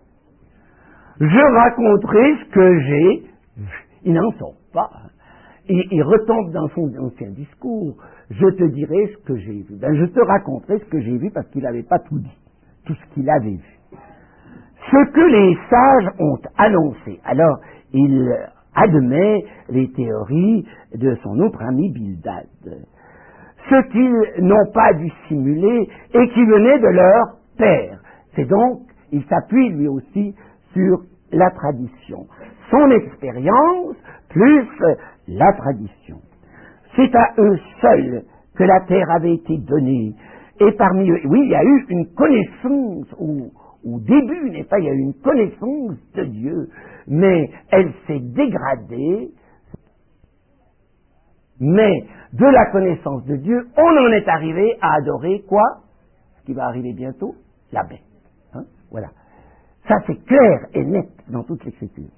Je raconterai ce que j'ai vu. Il n'en sort pas. Il retombe dans son ancien discours. Je te dirai ce que j'ai vu. Je te raconterai ce que j'ai vu parce qu'il n'avait pas tout dit. Tout ce qu'il avait vu. Ce que les sages ont annoncé. Alors, il admet les théories de son autre ami Bildad. Ce qu'ils n'ont pas dû simuler et qui venait de leur père. C'est donc, il s'appuie lui aussi sur la tradition. Son expérience plus la tradition. C'est à eux seuls que la terre avait été donnée. Et parmi eux, oui, il y a eu une connaissance, au début, n'est pas, il y a eu une connaissance de Dieu, mais elle s'est dégradée. Mais de la connaissance de Dieu, on en est arrivé à adorer quoi? Ce qui va arriver bientôt, la bête. Hein? Voilà. Ça, c'est clair et net dans toute l'Écriture.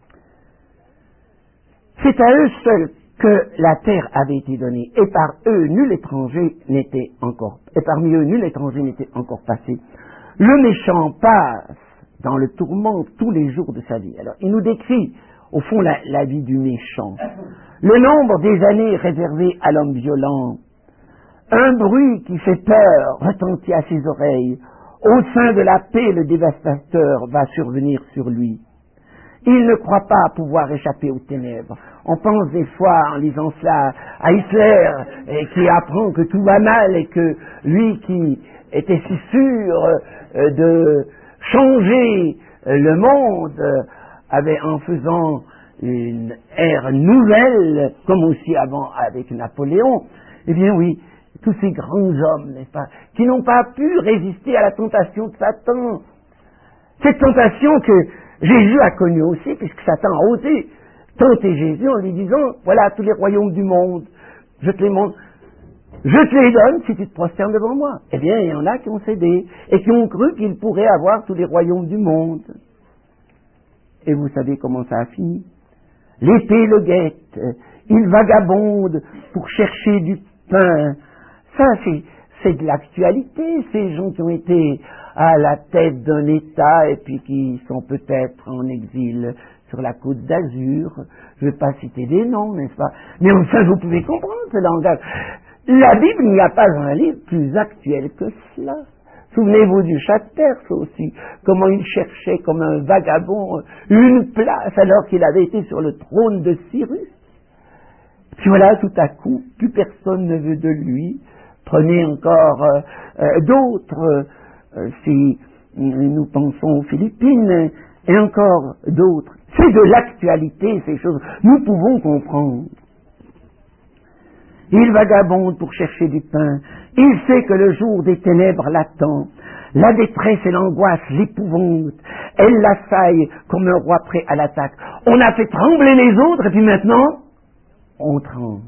C'est à eux seuls que la terre avait été donnée, et par eux nul étranger n'était encore, et parmi eux nul étranger n'était encore passé. Le méchant passe dans le tourment tous les jours de sa vie. Alors, il nous décrit, au fond, la vie du méchant. Le nombre des années réservées à l'homme violent. Un bruit qui fait peur retentit à ses oreilles. Au sein de la paix, le dévastateur va survenir sur lui. Il ne croit pas pouvoir échapper aux ténèbres. On pense des fois, en lisant cela, à Hitler, qui apprend que tout va mal et que lui qui était si sûr de changer le monde, en faisant une ère nouvelle, comme aussi avant avec Napoléon, eh bien oui, tous ces grands hommes, n'est-ce pas, qui n'ont pas pu résister à la tentation de Satan. Cette tentation que Jésus a connue aussi, puisque Satan a osé tenter Jésus en lui disant, voilà tous les royaumes du monde, je te les montre, je te les donne si tu te prosternes devant moi. Eh bien, il y en a qui ont cédé, et qui ont cru qu'ils pourraient avoir tous les royaumes du monde. Et vous savez comment ça a fini. L'épée le guette, il vagabonde pour chercher du pain. Ça, c'est de l'actualité, ces gens qui ont été à la tête d'un État et puis qui sont peut-être en exil sur la côte d'Azur. Je ne vais pas citer des noms, n'est-ce pas? Mais enfin, vous pouvez comprendre ce langage. La Bible, il n'y a pas un livre plus actuel que cela. Souvenez-vous du chat de Perse aussi, comment il cherchait comme un vagabond une place alors qu'il avait été sur le trône de Cyrus. Puis voilà, tout à coup, plus personne ne veut de lui. Prenez encore d'autres, si nous pensons aux Philippines, et encore d'autres. C'est de l'actualité, ces choses. Nous pouvons comprendre. Il vagabonde pour chercher du pain. Il sait que le jour des ténèbres l'attend. La détresse et l'angoisse l'épouvante. Elle l'assaille comme un roi prêt à l'attaque. On a fait trembler les autres et puis maintenant, on tremble.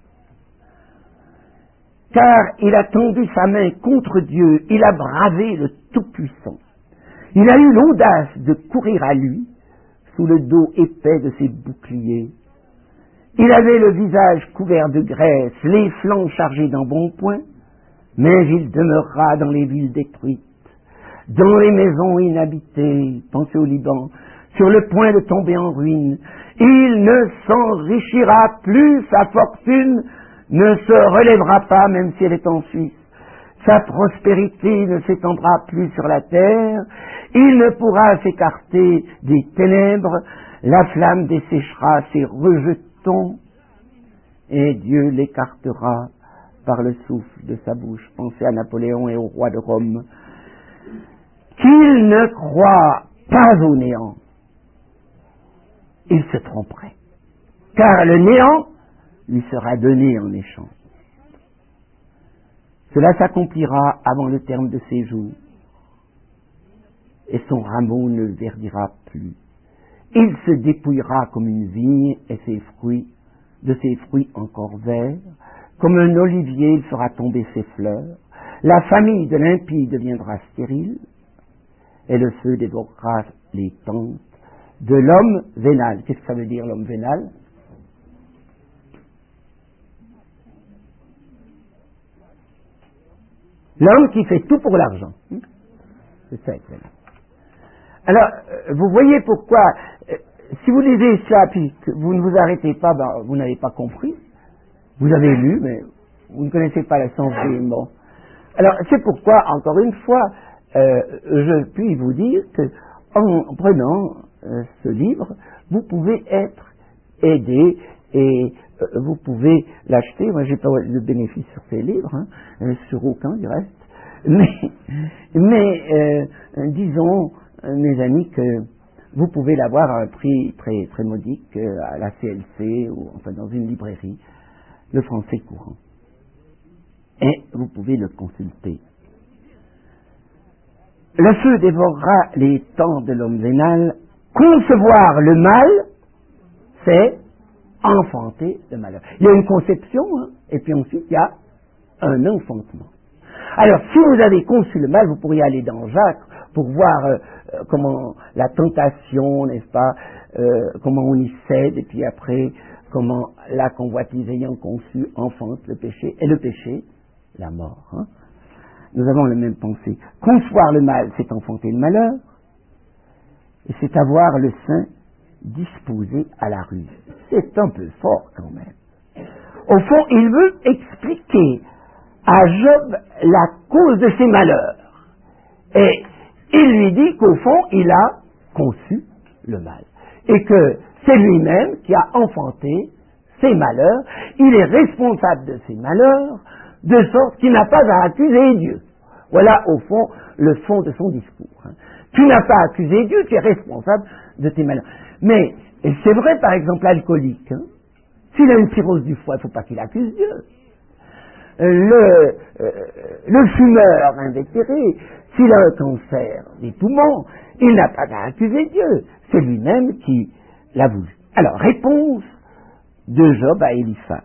Car il a tendu sa main contre Dieu. Il a bravé le Tout-Puissant. Il a eu l'audace de courir à lui sous le dos épais de ses boucliers. Il avait le visage couvert de graisse, les flancs chargés d'embonpoint, mais il demeurera dans les villes détruites, dans les maisons inhabitées, pensez au Liban, sur le point de tomber en ruine. Il ne s'enrichira plus, sa fortune ne se relèvera pas, même si elle est en Suisse. Sa prospérité ne s'étendra plus sur la terre, il ne pourra s'écarter des ténèbres, la flamme desséchera ses rejetons, et Dieu l'écartera par le souffle de sa bouche. Pensez à Napoléon et au roi de Rome. Qu'il ne croit pas au néant, il se tromperait, car le néant lui sera donné en échange. Cela s'accomplira avant le terme de ses jours, et son rameau ne verdira plus. Il se dépouillera comme une vigne et de ses fruits encore verts, comme un olivier il fera tomber ses fleurs. La famille de l'impie deviendra stérile, et le feu dévorera les tentes de l'homme vénal. Qu'est-ce que ça veut dire l'homme vénal? L'homme qui fait tout pour l'argent. C'est ça, vénal. Alors, vous voyez pourquoi, si vous lisez cela, puis que vous ne vous arrêtez pas, ben, vous n'avez pas compris. Vous avez lu, mais vous ne connaissez pas le sens des mots. Alors, c'est pourquoi, encore une fois, je puis vous dire que, en prenant ce livre, vous pouvez être aider et vous pouvez l'acheter. Moi, j'ai pas de bénéfice sur ces livres, sur aucun du reste. Mais disons, mes amis, que vous pouvez l'avoir à un prix très, très modique à la CLC ou enfin dans une librairie, le français courant. Et vous pouvez le consulter. Le feu dévorera les temps de l'homme vénal. Concevoir le mal, c'est enfanter le malheur. Il y a une conception, et puis ensuite il y a un enfantement. Alors, si vous avez conçu le mal, vous pourriez aller dans Jacques pour voir comment la tentation, n'est-ce pas, comment on y cède, et puis après, comment la convoitise ayant conçu enfante le péché, et le péché, la mort. Nous avons la même pensée. Concevoir le mal, c'est enfanter le malheur, et c'est avoir le sein disposé à la ruse. C'est un peu fort quand même. Au fond, il veut expliquer à Job la cause de ses malheurs. Et il lui dit qu'au fond, il a conçu le mal. Et que c'est lui-même qui a enfanté ses malheurs. Il est responsable de ses malheurs, de sorte qu'il n'a pas à accuser Dieu. Voilà, au fond, le fond de son discours. Tu n'as pas accusé Dieu, tu es responsable de tes malheurs. Mais, et c'est vrai, par exemple, l'alcoolique. S'il a une cirrhose du foie, il ne faut pas qu'il accuse Dieu. Le fumeur invétéré, s'il a un cancer des poumons, il n'a pas à accuser Dieu. C'est lui-même qui l'a voulu. Alors, réponse de Job à Éliphaz.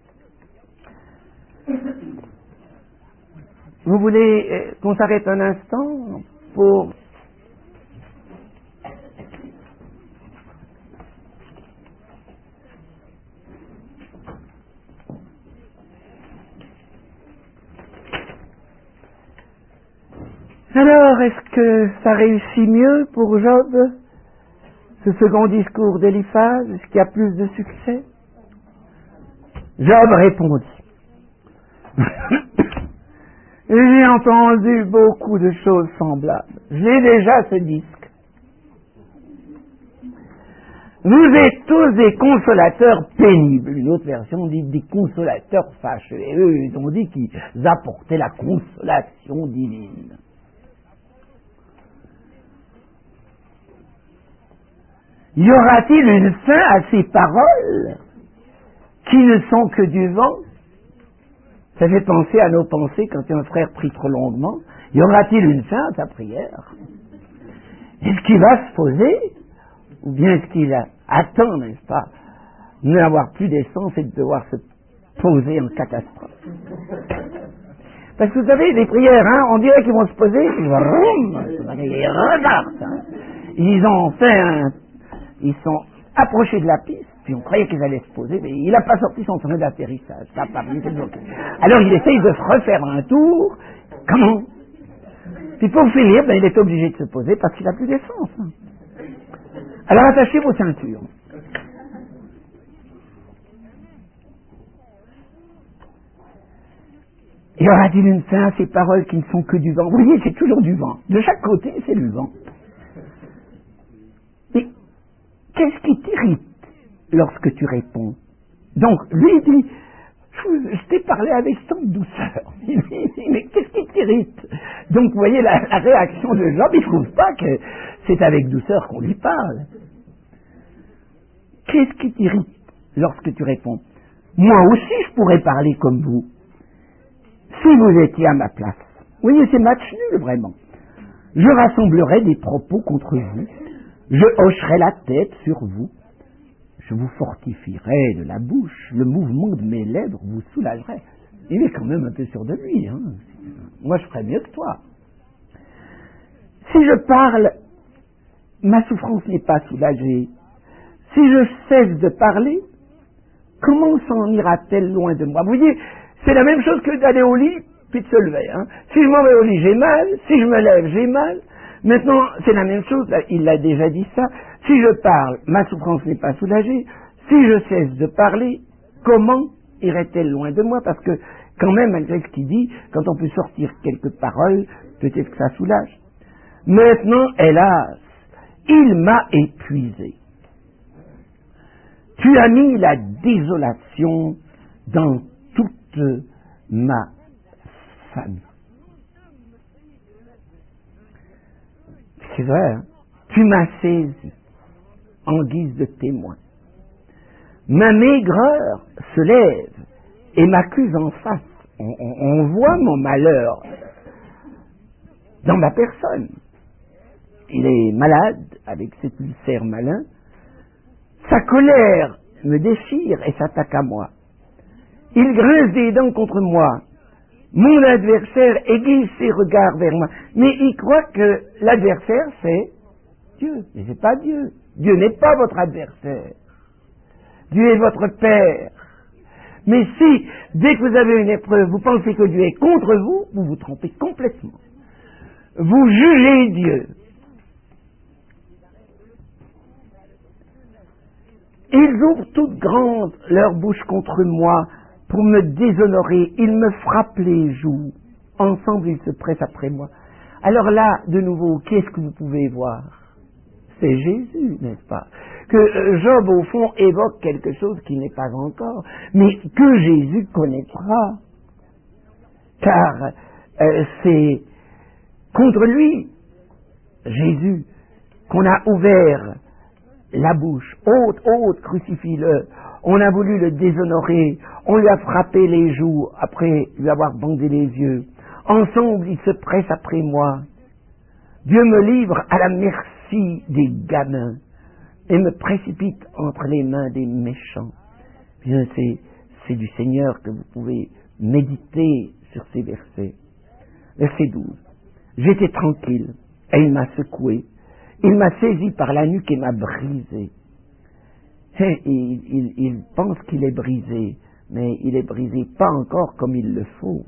Vous voulez qu'on s'arrête un instant pour... Alors, est-ce que ça réussit mieux pour Job, ce second discours d'Éliphaz? Est-ce qu'il y a plus de succès? Job répondit. J'ai entendu beaucoup de choses semblables. J'ai déjà ce disque. Vous êtes tous des consolateurs pénibles. Une autre version dit des consolateurs fâcheux. Et eux, ils ont dit qu'ils apportaient la consolation divine. Y aura-t-il une fin à ces paroles qui ne sont que du vent? Ça fait penser à nos pensées quand un frère prie trop longuement. Y aura-t-il une fin à sa prière? Est-ce qu'il va se poser? Ou bien est-ce qu'il attend, n'est-ce pas, de n'avoir plus d'essence et de devoir se poser en catastrophe? Parce que vous savez, les prières, on dirait qu'ils vont se poser, ils repartent. Ils sont approchés de la piste, puis on croyait qu'ils allaient se poser, mais il n'a pas sorti son train d'atterrissage. Alors il essaye de se refaire un tour. Comment? Puis pour finir, il est obligé de se poser parce qu'il n'a plus d'essence. Alors attachez vos ceintures. Y aura-t-il une fin à ces paroles qui ne sont que du vent? Vous voyez, c'est toujours du vent. De chaque côté, c'est du vent. Mais qu'est-ce qui t'irrite lorsque tu réponds? Donc, lui, il dit, je t'ai parlé avec tant de douceur. Mais qu'est-ce qui t'irrite? Donc, vous voyez, la réaction de Job, il ne trouve pas que c'est avec douceur qu'on lui parle. Qu'est-ce qui t'irrite lorsque tu réponds? Moi aussi, je pourrais parler comme vous. Si vous étiez à ma place. Vous voyez, c'est match nul, vraiment. Je rassemblerai des propos contre vous. Je hocherai la tête sur vous. Je vous fortifierai de la bouche. Le mouvement de mes lèvres vous soulagerait. Il est quand même un peu sûr de lui. Moi, je ferais mieux que toi. Si je parle, ma souffrance n'est pas soulagée. Si je cesse de parler, comment s'en ira-t-elle loin de moi? Vous voyez, c'est la même chose que d'aller au lit puis de se lever. Si je m'en vais au lit, j'ai mal. Si je me lève, j'ai mal. Maintenant, c'est la même chose. Il l'a déjà dit ça. Si je parle, ma souffrance n'est pas soulagée. Si je cesse de parler, comment irait-elle loin de moi? Parce que, quand même, malgré ce qu'il dit, quand on peut sortir quelques paroles, peut-être que ça soulage. Maintenant, hélas, il m'a épuisé. Tu as mis la désolation dans toute ma famille. C'est vrai, hein? Tu m'as saisi en guise de témoin. Ma maigreur se lève et m'accuse en face. On voit mon malheur dans ma personne. Il est malade avec cet ulcère malin. Sa colère me déchire et s'attaque à moi. Il grince des dents contre moi. Mon adversaire aiguise ses regards vers moi. Mais il croit que l'adversaire, c'est Dieu. Mais c'est pas Dieu. Dieu n'est pas votre adversaire. Dieu est votre Père. Mais si, dès que vous avez une épreuve, vous pensez que Dieu est contre vous, vous vous trompez complètement. Vous jugez Dieu. Ils ouvrent toutes grandes leur bouche contre moi pour me déshonorer. Ils me frappent les joues. Ensemble, ils se pressent après moi. Alors là, de nouveau, qu'est-ce que vous pouvez voir? C'est Jésus, n'est-ce pas? Que Job, au fond, évoque quelque chose qui n'est pas encore, mais que Jésus connaîtra. Car c'est contre lui, Jésus, qu'on a ouvert la bouche. Ôte, crucifie-le. On a voulu le déshonorer. On lui a frappé les joues après lui avoir bandé les yeux. Ensemble, ils se pressent après moi. Dieu me livre à la merci des gamins et me précipite entre les mains des méchants. Bien, c'est du Seigneur que vous pouvez méditer sur ces versets. Verset 12. J'étais tranquille et il m'a secoué. Il m'a saisi par la nuque et m'a brisé. Et il pense qu'il est brisé, mais il est brisé pas encore comme il le faut.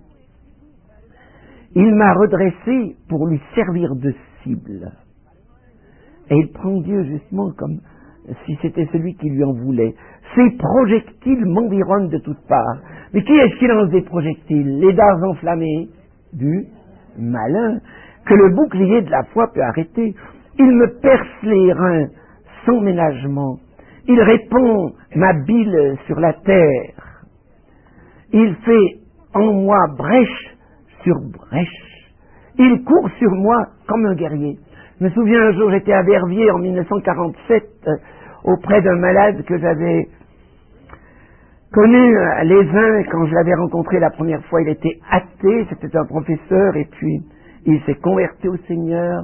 Il m'a redressé pour lui servir de cible. Et il prend Dieu justement comme si c'était celui qui lui en voulait. Ces projectiles m'environnent de toutes parts. Mais qui est-ce qui lance des projectiles? Les dards enflammés du malin, que le bouclier de la foi peut arrêter. Il me perce les reins sans ménagement. Il répand ma bile sur la terre. Il fait en moi brèche sur brèche. Il court sur moi comme un guerrier. Je me souviens un jour, j'étais à Verviers en 1947 auprès d'un malade que j'avais connu les uns. Quand je l'avais rencontré la première fois, il était athée, c'était un professeur, et puis il s'est converti au Seigneur.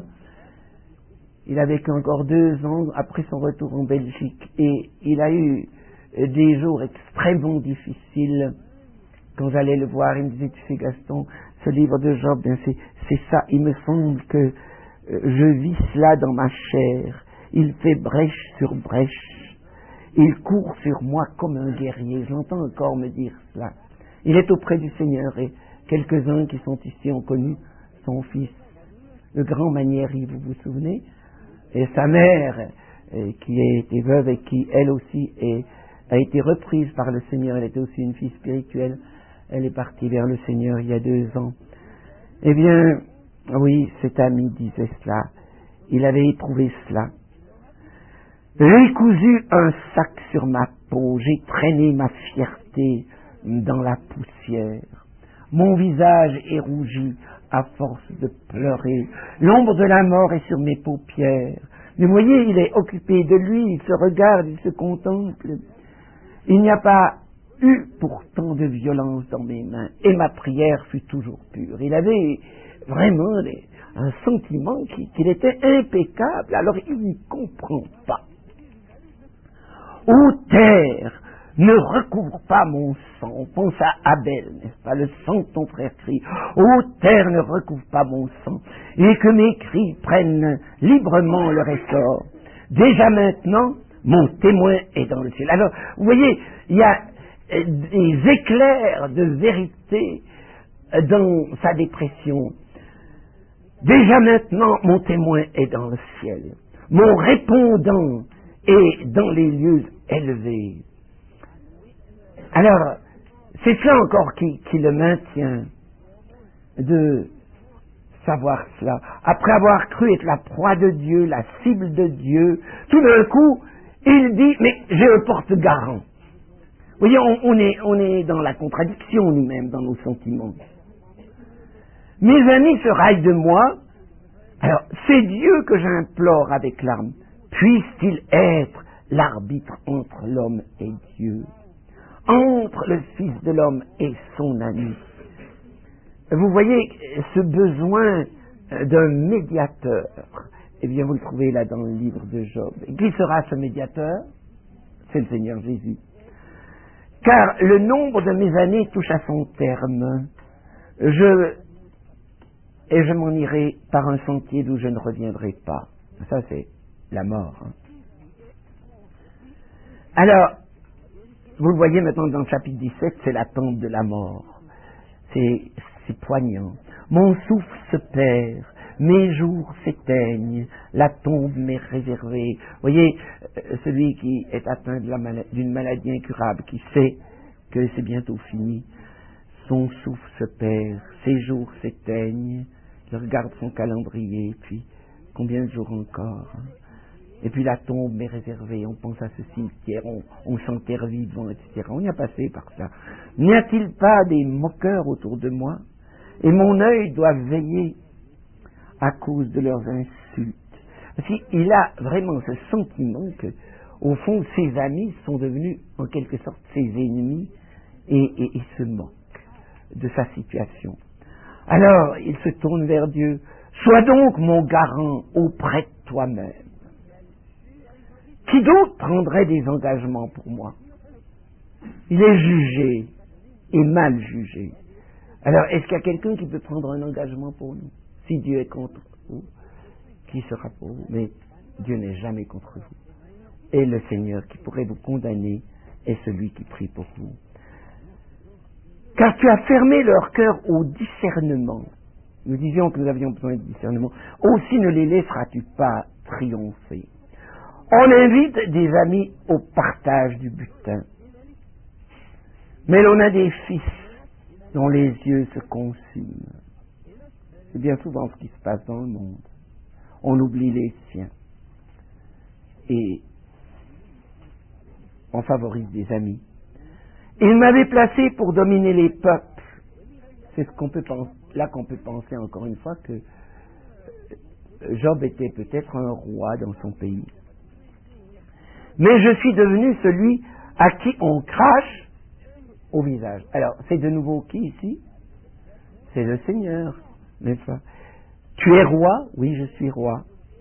Il a vécu encore 2 ans après son retour en Belgique, et il a eu des jours extrêmement difficiles. Quand j'allais le voir, il me disait, tu sais Gaston, ce livre de Job, bien c'est ça, il me semble que je vis cela dans ma chair. Il fait brèche sur brèche. Il court sur moi comme un guerrier. Je l'entends encore me dire cela. Il est auprès du Seigneur, et quelques-uns qui sont ici ont connu son fils, le grand Manieri, vous vous souvenez? Et sa mère, qui a été veuve et qui, elle aussi, a été reprise par le Seigneur. Elle était aussi une fille spirituelle. Elle est partie vers le Seigneur il y a 2 ans. Eh bien, oui, cet ami disait cela. Il avait éprouvé cela. J'ai cousu un sac sur ma peau. J'ai traîné ma fierté dans la poussière. Mon visage est rougi à force de pleurer. L'ombre de la mort est sur mes paupières. Mais vous voyez, il est occupé de lui, il se regarde, il se contemple. Il n'y a pas eu pourtant de violence dans mes mains, et ma prière fut toujours pure. Il avait vraiment un sentiment qu'il était impeccable, alors il n'y comprend pas. Ô terre, ne recouvre pas mon sang. On pense à Abel, n'est-ce pas? Le sang de ton frère crie. Ô terre, ne recouvre pas mon sang. Et que mes cris prennent librement leur essor. Déjà maintenant, mon témoin est dans le ciel. Alors, vous voyez, il y a des éclairs de vérité dans sa dépression. Déjà maintenant, mon témoin est dans le ciel. Mon répondant est dans les lieux élevés. Alors, c'est cela encore qui le maintient, de savoir cela. Après avoir cru être la proie de Dieu, la cible de Dieu, tout d'un coup, Il dit, mais j'ai un porte-garant. Vous voyez, on est dans la contradiction nous-mêmes, dans nos sentiments. Mes amis se raillent de moi. Alors, c'est Dieu que j'implore avec larmes. Puisse-t-il être l'arbitre entre l'homme et Dieu, entre le Fils de l'homme et son ami. Vous voyez ce besoin d'un médiateur. Eh bien, vous le trouvez là dans le livre de Job. Qui sera ce médiateur? C'est le Seigneur Jésus. Car le nombre de mes années touche à son terme. Et je m'en irai par un sentier d'où je ne reviendrai pas. Ça, c'est la mort. Hein. Alors, vous le voyez maintenant dans le chapitre 17, c'est l'attente de la mort. C'est poignant. Mon souffle se perd, mes jours s'éteignent, la tombe m'est réservée. Vous voyez, celui qui est atteint d'une maladie incurable, qui sait que c'est bientôt fini, son souffle se perd, ses jours s'éteignent, il regarde son calendrier, puis combien de jours encore, hein? Et puis la tombe m'est réservée, on pense à ce cimetière, on s'enterre vivant, etc. On y a passé par ça. N'y a-t-il pas des moqueurs autour de moi? Et mon œil doit veiller à cause de leurs insultes. Parce qu'il a vraiment ce sentiment que, au fond, ses amis sont devenus en quelque sorte ses ennemis et se moquent de sa situation. Alors, il se tourne vers Dieu. Sois donc mon garant auprès de toi-même. Qui d'autre prendrait des engagements pour moi? Il est jugé et mal jugé. Alors, est-ce qu'il y a quelqu'un qui peut prendre un engagement pour nous? Si Dieu est contre vous, qui sera pour vous? Mais Dieu n'est jamais contre vous. Et le Seigneur qui pourrait vous condamner est celui qui prie pour vous. Car tu as fermé leur cœur au discernement. Nous disions que nous avions besoin de discernement. Aussi ne les laisseras-tu pas triompher. On invite des amis au partage du butin. Mais l'on a des fils dont les yeux se consument. C'est bien souvent ce qui se passe dans le monde. On oublie les siens. Et on favorise des amis. Il m'avait placé pour dominer les peuples. C'est ce qu'on peut penser, là qu'on peut penser encore une fois que Job était peut-être un roi dans son pays. Mais je suis devenu celui à qui on crache au visage. Alors, c'est de nouveau qui ici? C'est le Seigneur, n'est-ce pas? Tu es roi? Oui, je suis roi.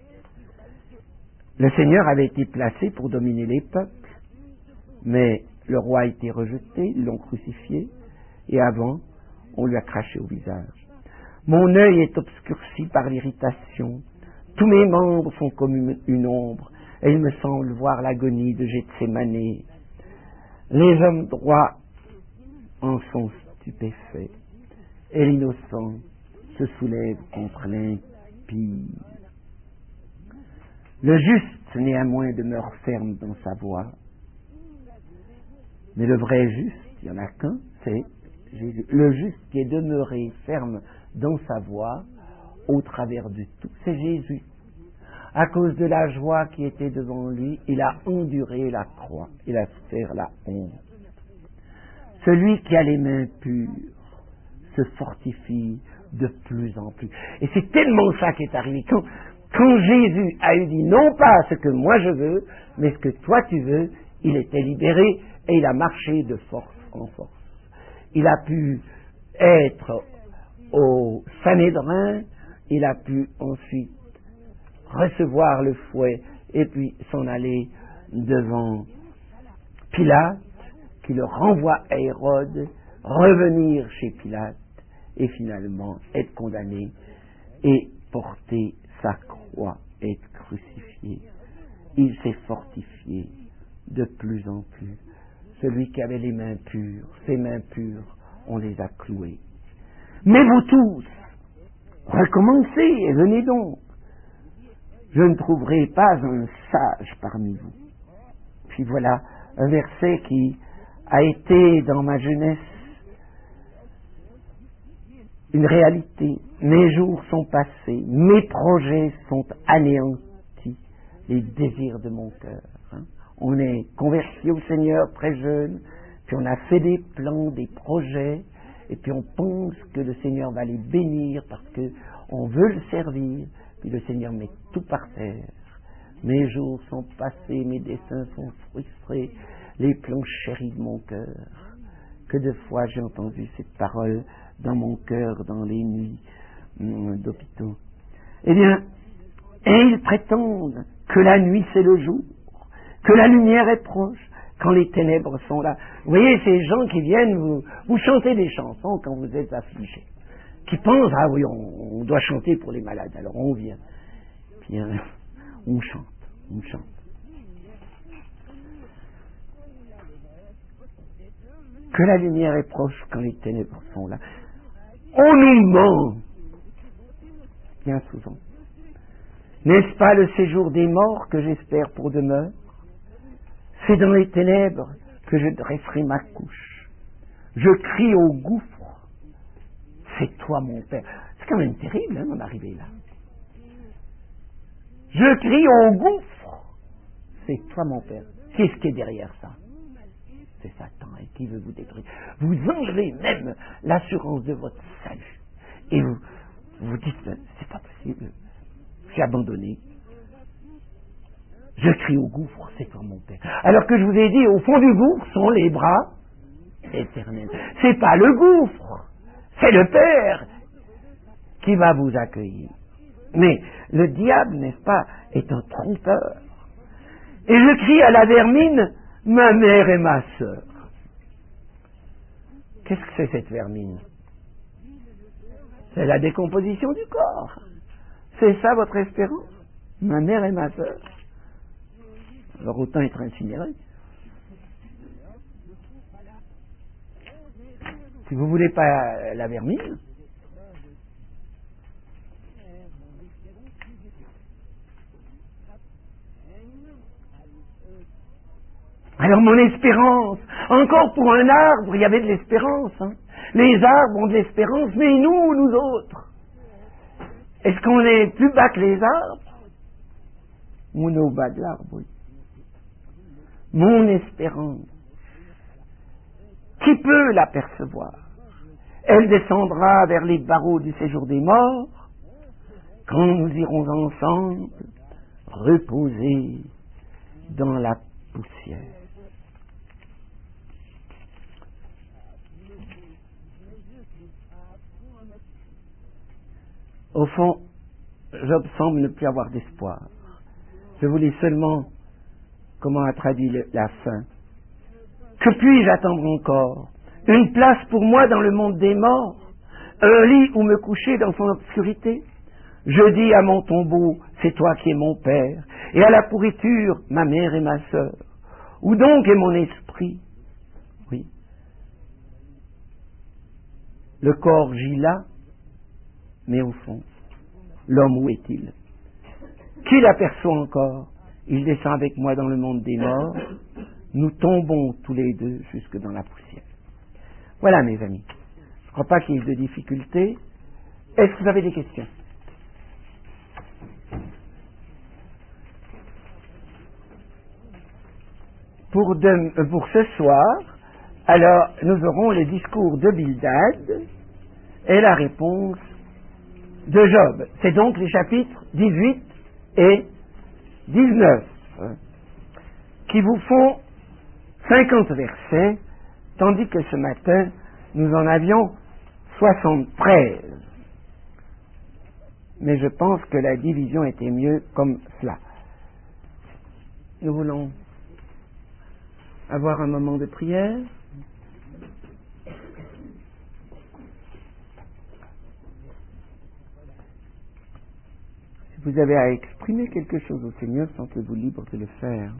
Le Seigneur avait été placé pour dominer les peuples, mais le roi a été rejeté, ils l'ont crucifié, et avant, on lui a craché au visage. Mon œil est obscurci par l'irritation, tous mes membres sont comme une ombre, et il me semble voir l'agonie de Gethsémanée. Les hommes droits en sont stupéfaits, et l'innocent se soulève contre l'impie. Le juste, néanmoins, demeure ferme dans sa voie, mais le vrai juste, il n'y en a qu'un, c'est Jésus. Le juste qui est demeuré ferme dans sa voie, au travers de tout, c'est Jésus. À cause de la joie qui était devant lui, il a enduré la croix, il a souffert la honte. Celui qui a les mains pures se fortifie de plus en plus. Et c'est tellement ça qui est arrivé. Quand Jésus a eu dit non pas ce que moi je veux, mais ce que toi tu veux, il était libéré et il a marché de force en force. Il a pu être au Sanhédrin, il a pu ensuite recevoir le fouet et puis s'en aller devant Pilate, qui le renvoie à Hérode, revenir chez Pilate et finalement être condamné et porter sa croix, être crucifié. Il s'est fortifié de plus en plus. Celui qui avait les mains pures, ses mains pures, on les a clouées. Mais vous tous, recommencez et venez donc. Je ne trouverai pas un sage parmi vous. Puis voilà un verset qui a été dans ma jeunesse une réalité. Mes jours sont passés, mes projets sont anéantis, les désirs de mon cœur. on est converti au Seigneur très jeune, puis on a fait des plans, des projets, et puis on pense que le Seigneur va les bénir parce qu'on veut le servir, puis le Seigneur met tout par terre. Mes jours sont passés, mes desseins sont frustrés, les plans chéris de mon cœur. Que de fois j'ai entendu cette parole dans mon cœur, dans les nuits d'hôpitaux. Eh bien, et ils prétendent que la nuit c'est le jour, que la lumière est proche, quand les ténèbres sont là. Vous voyez, ces gens qui viennent vous chanter des chansons quand vous êtes affligés, qui pensent, ah oui, on doit chanter pour les malades, alors on vient. Puis on chante. Que la lumière est proche quand les ténèbres sont là. On nous ment, bien souvent. N'est-ce pas le séjour des morts que j'espère pour demeure? C'est dans les ténèbres que je dresserai ma couche. Je crie au gouffre. C'est toi mon Père. C'est quand même terrible d'en arriver là. Je crie au gouffre. C'est toi mon Père. Qu'est-ce qui est derrière ça? C'est Satan et qui veut vous détruire. Vous enlevez même l'assurance de votre salut. Et vous dites, c'est pas possible. J'ai abandonné. Je crie au gouffre, c'est toi mon Père. Alors que je vous ai dit, au fond du gouffre sont les bras éternels. C'est pas le gouffre, c'est le Père qui va vous accueillir. Mais le diable, n'est-ce pas, est un trompeur. Et je crie à la vermine, ma mère et ma sœur. Qu'est-ce que c'est cette vermine? C'est la décomposition du corps. C'est ça votre espérance? Ma mère et ma sœur. Alors autant être incinéré. Si vous voulez pas la vermine, alors mon espérance, encore pour un arbre, il y avait de l'espérance. Hein. Les arbres ont de l'espérance, mais nous autres, est-ce qu'on est plus bas que les arbres? On est au bas de l'arbre, oui. Mon espérance, qui peut l'apercevoir? Elle descendra vers les barreaux du séjour des morts, quand nous irons ensemble reposer dans la poussière. Au fond, Job semble ne plus avoir d'espoir. Je vous lis seulement comment a traduit la fin. Que puis-je attendre encore? Une place pour moi dans le monde des morts? Un lit où me coucher dans son obscurité? Je dis à mon tombeau, c'est toi qui es mon père, et à la pourriture, ma mère et ma sœur. Où donc est mon esprit? Oui. Le corps gît là, mais au fond, l'homme où est-il? Qui l'aperçoit encore? Il descend avec moi dans le monde des morts. Nous tombons tous les deux jusque dans la poussière. Voilà, mes amis. Je ne crois pas qu'il y ait de difficultés. Est-ce que vous avez des questions? Pour ce soir, alors, nous aurons le discours de Bildad et la réponse de Job. C'est donc les chapitres 18 et 19 qui vous font 50 versets, tandis que ce matin, nous en avions 73. Mais je pense que la division était mieux comme cela. Nous voulons avoir un moment de prière. Si vous avez à exprimer quelque chose au Seigneur, sentez-vous libre de le faire.